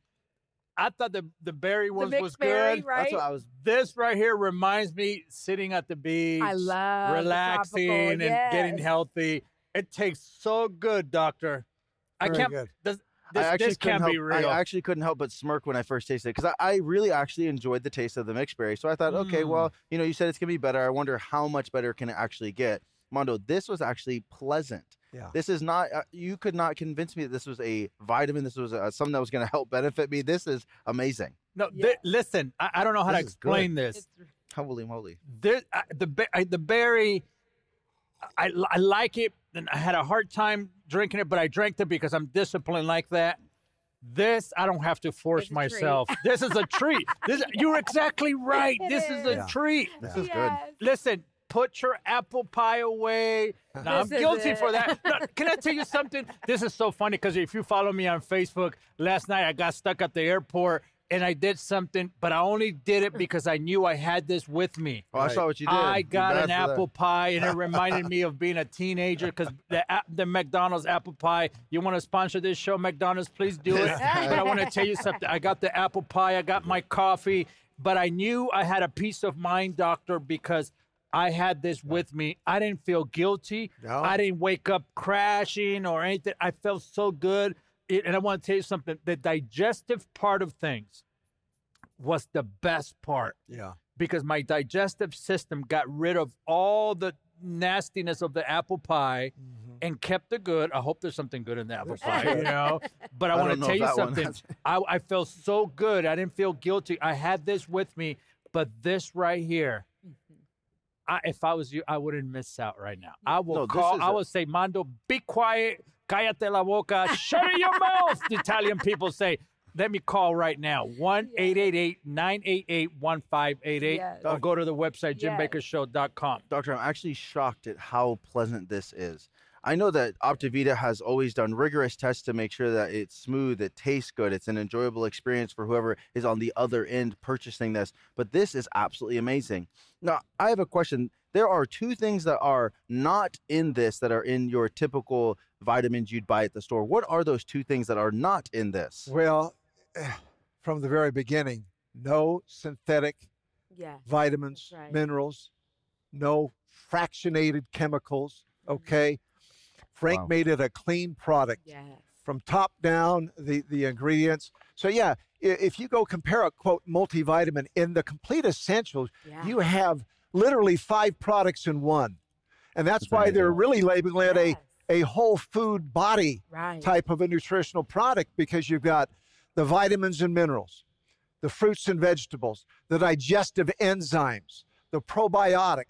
I thought the, the berry The ones mixed was berry, good. right? That's what I was. This right here reminds me sitting at the beach, I love the relaxing tropical, and getting yes. healthy. It tastes so good, doctor. I Very can't. good. This, I this, actually this couldn't can't help, be real. I actually couldn't help but smirk when I first tasted it because I, I really actually enjoyed the taste of the mixed berry. So I thought, okay, Mm. well, you know, you said it's gonna be better. I wonder how much better can it actually get. Mondo, this was actually pleasant. Yeah. This is not. Uh, you could not convince me that this was a vitamin. This was uh, something that was going to help benefit me. This is amazing. no, Yeah. thi- listen. I, I don't know how This to is good. explain this. It's- Holy moly! There, I, the be- I, the berry, I, I like it, and I had a hard time drinking it, but I drank it because I'm disciplined like that. This I don't have to force It's a treat. myself. This is a treat. This you're exactly right. It this is, is. a Yeah. treat. This is good. Yes. Listen, put your apple pie away. Now, I'm This is guilty it. for that. No, can I tell you something? This is so funny because if you follow me on Facebook, last night I got stuck at the airport and I did something, but I only did it because I knew I had this with me. Oh, I saw what you did. I You got an bad for that. apple pie, and it reminded me of being a teenager because the a- the McDonald's apple pie. You want to sponsor this show, McDonald's? Please do it. But I want to tell you something. I got the apple pie. I got my coffee, but I knew I had a peace of mind, doctor, because I had this with me. I didn't feel guilty. No. I didn't wake up crashing or anything. I felt so good. It, and I want to tell you something. The digestive part of things was the best part Yeah. because my digestive system got rid of all the nastiness of the apple pie and kept the good. I hope there's something good in the apple pie, you know. But I, I want don't to know tell if you that one something. has- I, I felt so good. I didn't feel guilty. I had this with me, but this right here. I, if I was you, I wouldn't miss out right now. I will No, this call. is I a- will say, Mondo, be quiet, cállate la boca, shut your mouth. The Italian people say. Let me call right now, one eight eight eight, nine eight eight, one five eight eight, Yes. or go to the website, jim Yes. baker show dot com. Doctor, I'm actually shocked at how pleasant this is. I know that Optivita has always done rigorous tests to make sure that it's smooth, it tastes good, it's an enjoyable experience for whoever is on the other end purchasing this. But this is absolutely amazing. Now, I have a question. There are two things that are not in this that are in your typical vitamins you'd buy at the store. What are those two things that are not in this? Well, from the very beginning, no synthetic Yeah. vitamins, That's right. minerals, no fractionated chemicals. Okay. Frank Wow. made it a clean product Yes. from top down, the, the ingredients. So, yeah, i- if you go compare a quote multivitamin in the complete essentials, Yeah. you have literally five products in one. And that's That's why they're amazing. really labeling it Yes. a, a whole food body Right. type of a nutritional product because you've got the vitamins and minerals, the fruits and vegetables, the digestive enzymes, the probiotics,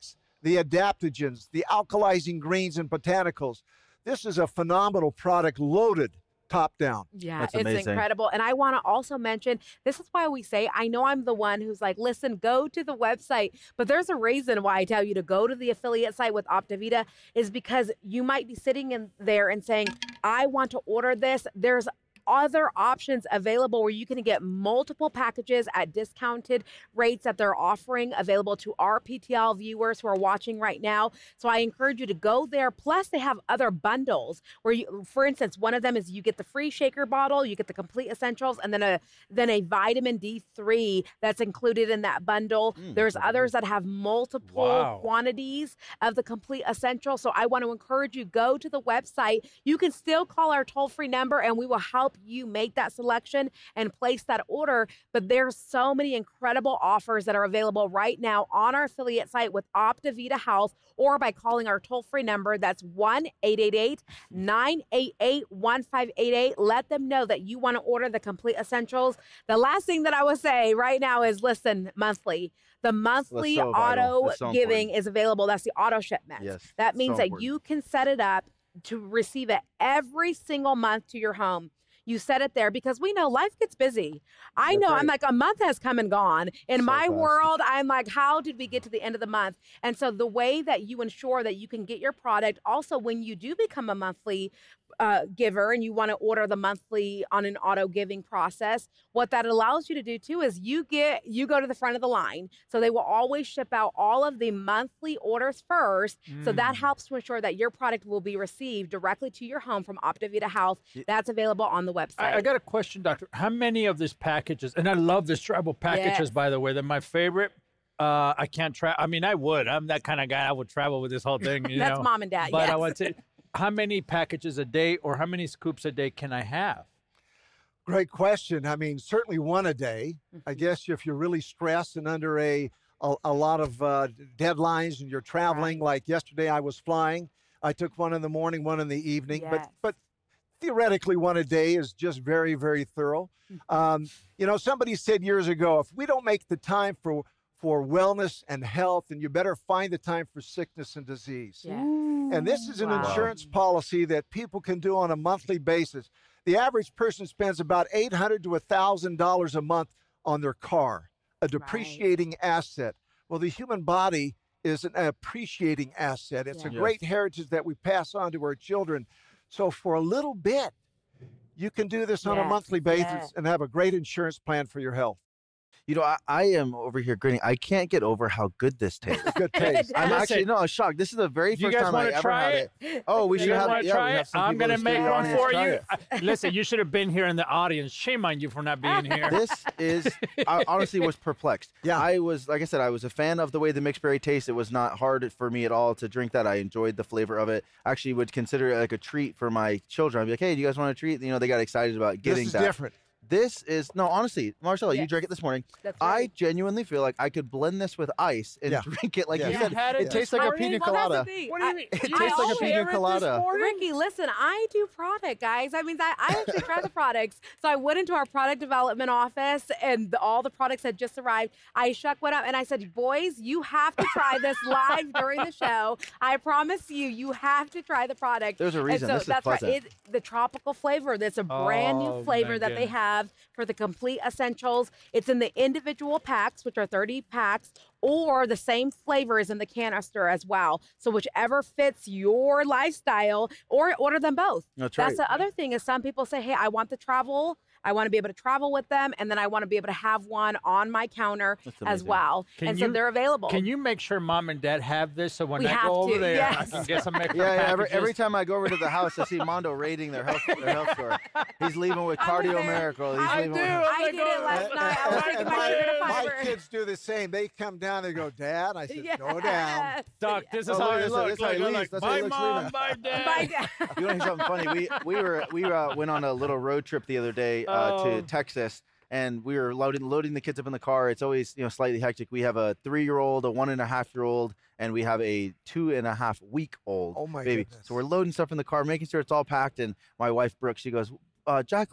the adaptogens, the alkalizing greens and botanicals. This is a phenomenal product loaded top down. Yeah, That's it's amazing. incredible. And I want to also mention, this is why we say, I know I'm the one who's like, listen, go to the website, but there's a reason why I tell you to go to the affiliate site with OptiVita is because you might be sitting in there and saying, I want to order this. There's other options available where you can get multiple packages at discounted rates that they're offering available to our P T L viewers who are watching right now. So I encourage you to go there. Plus they have other bundles where you, for instance, one of them is you get the free shaker bottle, you get the complete essentials, and then a then a vitamin D three that's included in that bundle. Mm, There's others that have multiple wow. quantities of the complete essential. So I want to encourage you, go to the website. You can still call our toll-free number and we will help you make that selection and place that order. But there's so many incredible offers that are available right now on our affiliate site with OptiVita Health or by calling our toll-free number. That's one eight eight eight, nine eight eight, one five eight eight. Let them know that you want to order the complete essentials. The last thing that I will say right now is, listen, monthly. The monthly so auto so giving important. is available. That's the auto shipment. Yes, that means so that important. you can set it up to receive it every single month to your home. You set it there because we know life gets busy. I That's know right. I'm like, a month has come and gone. In So my fast. world, I'm like, how did we get to the end of the month? And so the way that you ensure that you can get your product, also when you do become a monthly uh, giver and you want to order the monthly on an auto giving process, what that allows you to do too is you get, you go to the front of the line. So they will always ship out all of the monthly orders first. Mm. So that helps to ensure that your product will be received directly to your home from OptiVita Health. That's available on the website. I, I got a question, doctor. How many of these packages, and I love these travel packages, Yes. by the way, they're my favorite. Uh, I can't travel. I mean, I would. I'm that kind of guy. I would travel with this whole thing. You That's know? mom and dad, But yes. I would say, how many packages a day or how many scoops a day can I have? Great question. I mean, certainly one a day. I guess if you're really stressed and under a a, a lot of uh, deadlines and you're traveling, Right. like yesterday I was flying. I took one in the morning, one in the evening. Yes. But but theoretically, one a day is just very, very thorough. Um, you know, somebody said years ago, if we don't make the time for for wellness and health, then you better find the time for sickness and disease. Yeah. And this is an Wow. insurance policy that people can do on a monthly basis. The average person spends about eight hundred to one thousand dollars a month on their car, a depreciating asset. Well, the human body is an appreciating asset. It's Yeah. a Yes. great heritage that we pass on to our children. So for a little bit, you can do this on a Yes, monthly basis yes. and have a great insurance plan for your health. You know, I, I am over here grinning. I can't get over how good this tastes. Good taste. I'm Listen. actually no shocked. This is the very You first guys time I wanna ever try had it? it. Oh, we You should guys have. want to yeah, we try have it? some I'm people in gonna the make studio one audience for try you. it. I- Listen, you should have been here in the audience. Shame on you for not being here. This is, I honestly was perplexed. Yeah. I was, like I said, I was a fan of the way the mixed berry tastes. It was not hard for me at all to drink that. I enjoyed the flavor of it. Actually would consider it like a treat for my children. I'd be like, hey, do you guys want a treat? You know, they got excited about This getting is that. different. This is, no, honestly, Marcella, you Yes. drank it this morning. That's I right. genuinely feel like I could blend this with ice and Yeah. drink it like Yeah. you You said. had It, it tastes this like a morning? pina Well, that's the colada. thing. What do you I- mean? It You tastes like a all pina share it this colada. morning? Ricky, listen, I do product, guys. I mean, I, I actually try the products. So I went into our product development office and the, all the products had just arrived. I shook one up and I said, boys, you have to try this live during the show. I promise you, you have to try the product. There's a And reason. so This is that's pleasant. right. It, the tropical flavor, that's a brand Oh, new flavor my that they goodness. have for the complete essentials. It's in the individual packs, which are thirty packs, or the same flavor is in the canister as well. So whichever fits your lifestyle, or order them both. That's That's right. the other thing is some people say, hey, I want to travel. I want to be able to travel with them, and then I want to be able to have one on my counter That's as amazing. well. Can and so you- they're available. Can you make sure mom and dad have this so when We I have go over to, there, yes. I can get some extra Yeah, yeah every, packages? every time I go over to the house, I see Mondo raiding their health, their health store. He's leaving with I was Cardio there. Miracle. He's I leaving do. with, I like, did it oh, last night. I was taking my sugar to my fiber. kids do the same. They come down, they go, Dad. I said, go down. Yes. Doc, this is Oh, how look, it look, looks. that's how he Look, leaves. look, That's how he bye, looks mom. leaving. Bye, dad. Bye, Dad. You want to hear something funny? We we were we uh, went on a little road trip the other day uh, Oh. to Texas, and we were loading loading the kids up in the car. It's always you know slightly hectic. We have a three year old, a one and a half year old, and we have a two and a half week old Oh, my baby. goodness. So we're loading stuff in the car, making sure it's all packed. And my wife Brooke, she goes, uh, Jacqueline,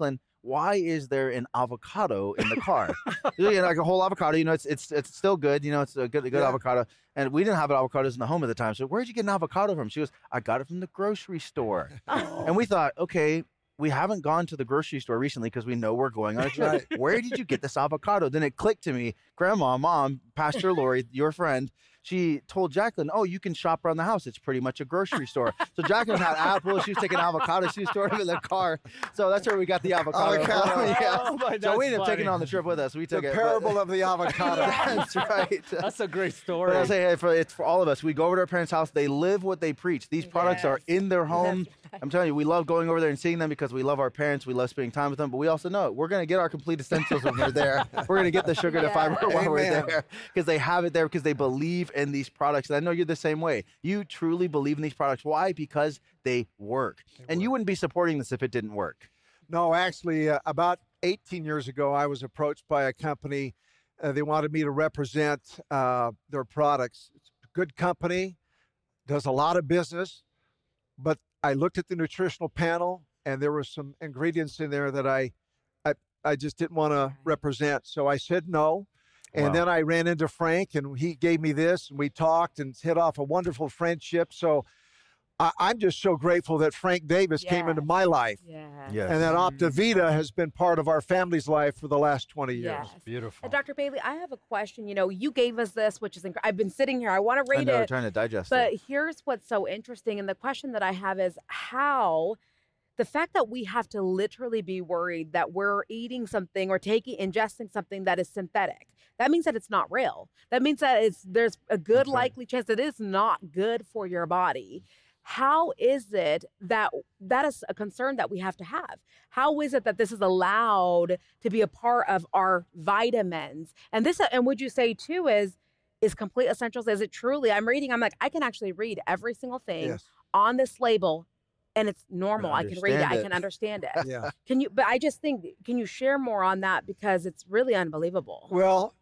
why is there an avocado in the car? You know, like a whole avocado, you know, it's it's it's still good. You know, it's a good, a good yeah. avocado. And we didn't have avocados in the home at the time. So where'd you get an avocado from? She goes, I got it from the grocery store. Oh. And we thought, okay, we haven't gone to the grocery store recently because we know we're going on a trip. Right. Where did you get this avocado? Then it clicked to me, Grandma, Mom, Pastor Lori, your friend, she told Jacqueline, oh, you can shop around the house. It's pretty much a grocery store. So Jacqueline had apples. She was taking avocado. She stored them in the car. So that's where we got the avocado. avocado. Yeah. Oh, my, so we ended up taking it on the trip with us. We took the it. The parable but... of the avocado. That's right. That's a great story. But I'll say, hey, for, it's for all of us. We go over to our parents' house. They live what they preach. These products yes. are in their home. I'm telling you, we love going over there and seeing them because we love our parents. We love spending time with them. But we also know we're going to get our complete essentials when we're there. We're going to get the sugar yeah. to fiber while Amen. We're there because they have it there because they believe in these products. And I know you're the same way. You truly believe in these products. Why? Because they work. They and work. You wouldn't be supporting this if it didn't work. No, actually, uh, about eighteen years ago, I was approached by a company. Uh, they wanted me to represent uh, their products. It's a good company, does a lot of business, but I looked at the nutritional panel, and there were some ingredients in there that I, I, I just didn't want to represent. So I said no. And wow. then I ran into Frank, and he gave me this, and we talked and hit off a wonderful friendship. So I, I'm just so grateful that Frank Davis yes. came into my life. Yeah. Yes. And that Optavita has been part of our family's life for the last twenty years. Yes. Beautiful. And Doctor Bailey, I have a question. You know, you gave us this, which is incredible. I've been sitting here. I want to read I know, it. trying to digest but it. But here's what's so interesting. And the question that I have is how the fact that we have to literally be worried that we're eating something or taking, ingesting something that is synthetic. That means that it's not real. That means that it's there's a good That's likely right. chance that it is not good for your body. How is it that that is a concern that we have to have? How is it that this is allowed to be a part of our vitamins? And this, and would you say too, is is complete essentials? Is it truly? I'm reading. I'm like, I can actually read every single thing yes. on this label, and it's normal. I can read it. it. I can understand it. Yeah. Can you? But I just think, can you share more on that because it's really unbelievable. Well,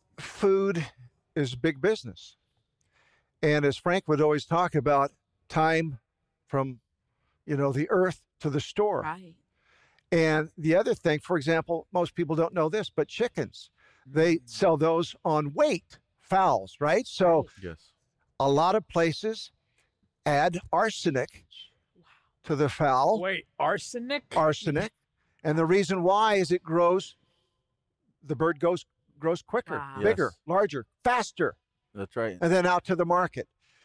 food is big business, and as Frank would always talk about, time from, you know, the earth to the store. Right. And the other thing, for example, most people don't know this, but chickens, they sell those on weight, fowls, right? So yes. a lot of places add arsenic wow. to the fowl. Wait, arsenic? Arsenic. And the reason why is it grows, the bird goes grows quicker, wow. bigger, yes. larger, faster. That's right. And then out to the market.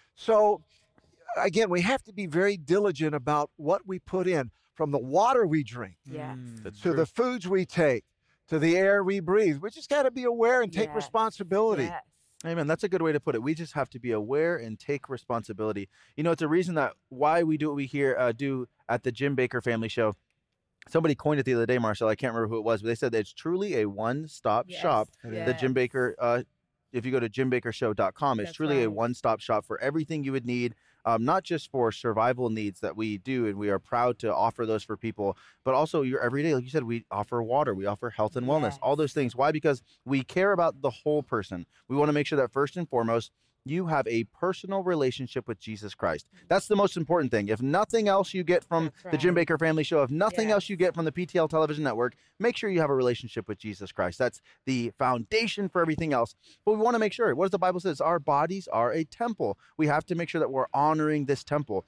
So again, we have to be very diligent about what we put in, from the water we drink yes. mm, to true. the foods we take, to the air we breathe. We just got to be aware and take yes. responsibility. Yes. Amen. That's a good way to put it. We just have to be aware and take responsibility. You know, it's a reason that why we do what we here uh, do at the Jim Bakker Family Show. Somebody coined it the other day, Marcel. I can't remember who it was, but they said that it's truly a one-stop yes. shop. Yes. The Jim Bakker, uh, if you go to jim bakker show dot com, it's That's truly right. a one-stop shop for everything you would need. Um, not just for survival needs that we do, and we are proud to offer those for people, but also your everyday, like you said, we offer water, we offer health and wellness, yes. all those things. Why? Because we care about the whole person. We want to make sure that first and foremost, you have a personal relationship with Jesus Christ. That's the most important thing. If nothing else you get from right. the Jim Bakker Family Show, if nothing yes. else you get from the P T L Television Network, make sure you have a relationship with Jesus Christ. That's the foundation for everything else. But we want to make sure, what does the Bible say? Our bodies are a temple. We have to make sure that we're honoring this temple.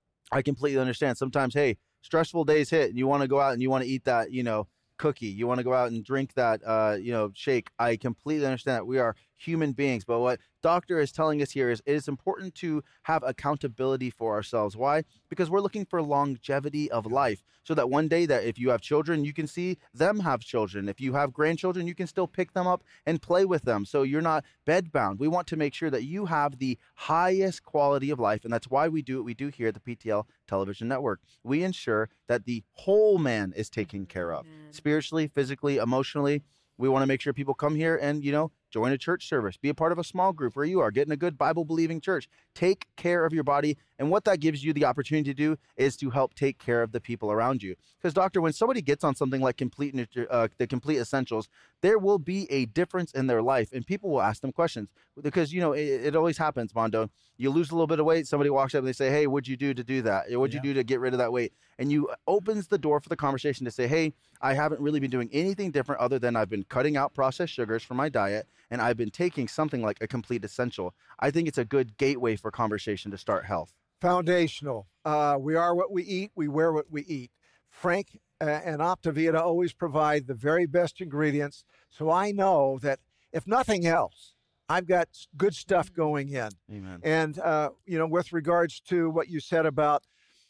I completely understand. Sometimes, hey, stressful days hit and you want to go out and you want to eat that, you know, cookie. You want to go out and drink that, uh, you know, shake. I completely understand that we are human beings. But what Doctor is telling us here is it is important to have accountability for ourselves. Why? Because we're looking for longevity of life so that one day that if you have children, you can see them have children. If you have grandchildren, you can still pick them up and play with them. So you're not bedbound. We want to make sure that you have the highest quality of life. And that's why we do what we do here at the P T L Television Network. We ensure that the whole man is taken care of, spiritually, physically, emotionally. We want to make sure people come here and, you know, join a church service, be a part of a small group where you are, get in a good Bible-believing church. Take care of your body, and what that gives you the opportunity to do is to help take care of the people around you. Because, doctor, when somebody gets on something like complete uh, the Complete Essentials, there will be a difference in their life, and people will ask them questions. Because, you know, it, it always happens, Mondo. You lose a little bit of weight, somebody walks up and they say, hey, what'd you do to do that? What'd yeah. you do to get rid of that weight? And you opens the door for the conversation to say, hey, I haven't really been doing anything different other than I've been cutting out processed sugars from my diet, and I've been taking something like a Complete Essential. I think it's a good gateway for conversation to start health. Foundational. Uh, we are what we eat. We wear what we eat. Frank uh, and Optavita always provide the very best ingredients. So I know that if nothing else, I've got good stuff going in. Amen. And, uh, you know, with regards to what you said about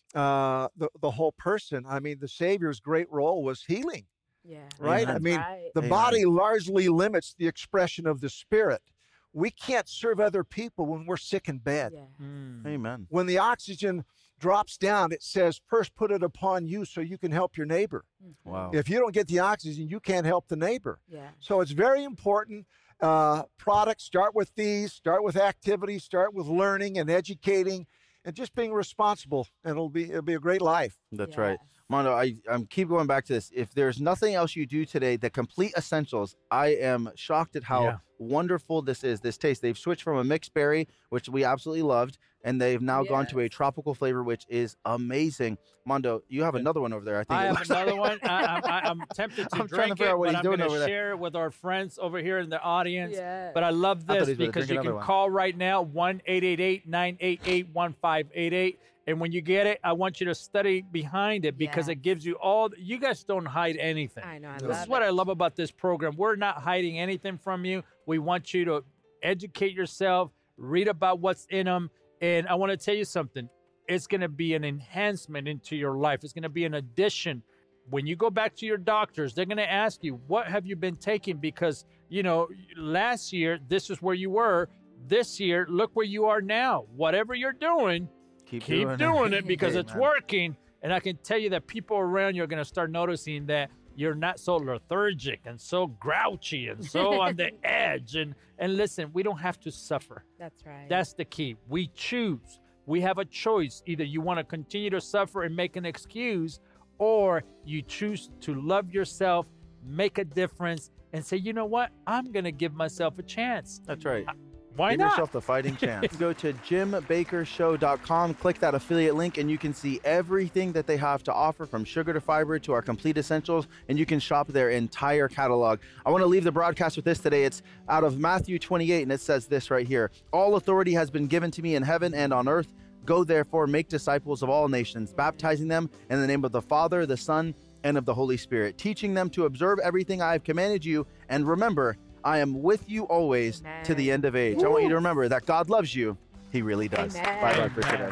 uh, the, the whole person, I mean, the Savior's great role was healing. Yeah. Right? Amen. I mean, right. the Amen. body largely limits the expression of the Spirit. We can't serve other people when we're sick in bed. Yeah. Mm. Amen. When the oxygen drops down, it says, first put it upon you so you can help your neighbor. Wow. If you don't get the oxygen, you can't help the neighbor. Yeah. So it's very important. Uh, products, start with these, start with activities, start with learning and educating and just being responsible, and it'll be it'll be a great life. That's Yes. right. Mondo, I I'm keep going back to this. If there's nothing else you do today, the Complete Essentials, I am shocked at how Yeah. wonderful this is, this taste. They've switched from a mixed berry, which we absolutely loved, and they've now gone to a Yes. tropical flavor, which is amazing. Mondo, you have another one over there, I think. I it have looks another like. one. I, I, I'm tempted to I'm trying to drink figure it, out what but he's I'm doing going over to there. share it with our friends over here in the audience. Yes. But I love I thought this he was gonna because drink you another can one. call right now, one eight eight eight, nine eight eight, one five eight eight. And when you get it, I want you to study behind it because Yes. it gives you all, you guys don't hide anything. I know. I This love is what it. I love about this program. We're not hiding anything from you. We want you to educate yourself, read about what's in them. And I want to tell you something. It's going to be an enhancement into your life. It's going to be an addition. When you go back to your doctors, they're going to ask you, what have you been taking? Because, you know, last year, this is where you were. This year, look where you are now. Whatever you're doing, Keep, keep doing, doing it because it's Amen. working. And I can tell you that people around you are going to start noticing that you're not so lethargic and so grouchy and so on the edge. And, and listen, we don't have to suffer. That's right. That's the key. We choose. We have a choice. Either you want to continue to suffer and make an excuse, or you choose to love yourself, make a difference, and say, you know what? I'm going to give myself a chance. That's right. Why Give not? yourself the fighting chance. Go to jim baker show dot com, click that affiliate link, and you can see everything that they have to offer, from sugar to fiber to our Complete Essentials, and you can shop their entire catalog. I want to leave the broadcast with this today. It's out of Matthew twenty-eight, and it says this right here. All authority has been given to me in heaven and on earth. Go therefore, make disciples of all nations, baptizing them in the name of the Father, the Son, and of the Holy Spirit, teaching them to observe everything I have commanded you, and remember, I am with you always Amen. to the end of age. I want you to remember that God loves you. He really does. Amen. Bye-bye for Amen. today.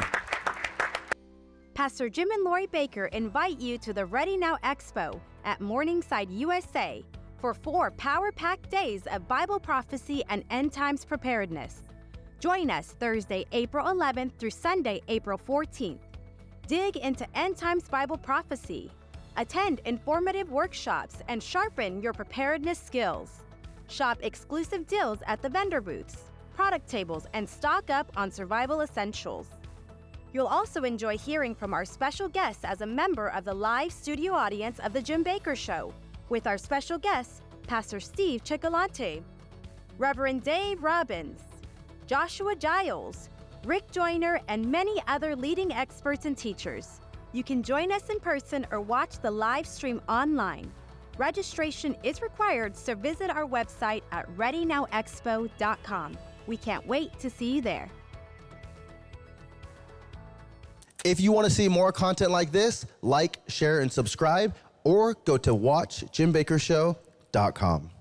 Pastor Jim and Lori Baker invite you to the Ready Now Expo at Morningside, U S A for four power-packed days of Bible prophecy and end times preparedness. Join us Thursday, April eleventh through Sunday, April fourteenth. Dig into end times Bible prophecy. Attend informative workshops and sharpen your preparedness skills. Shop exclusive deals at the vendor booths, product tables, and stock up on survival essentials. You'll also enjoy hearing from our special guests as a member of the live studio audience of The Jim Baker Show, with our special guests, Pastor Steve Cioccolante, Reverend Dave Robbins, Joshua Giles, Rick Joyner, and many other leading experts and teachers. You can join us in person or watch the live stream online. Registration is required, so visit our website at ready now expo dot com. We can't wait to see you there. If you want to see more content like this, like, share, and subscribe, or go to watch jim baker show dot com.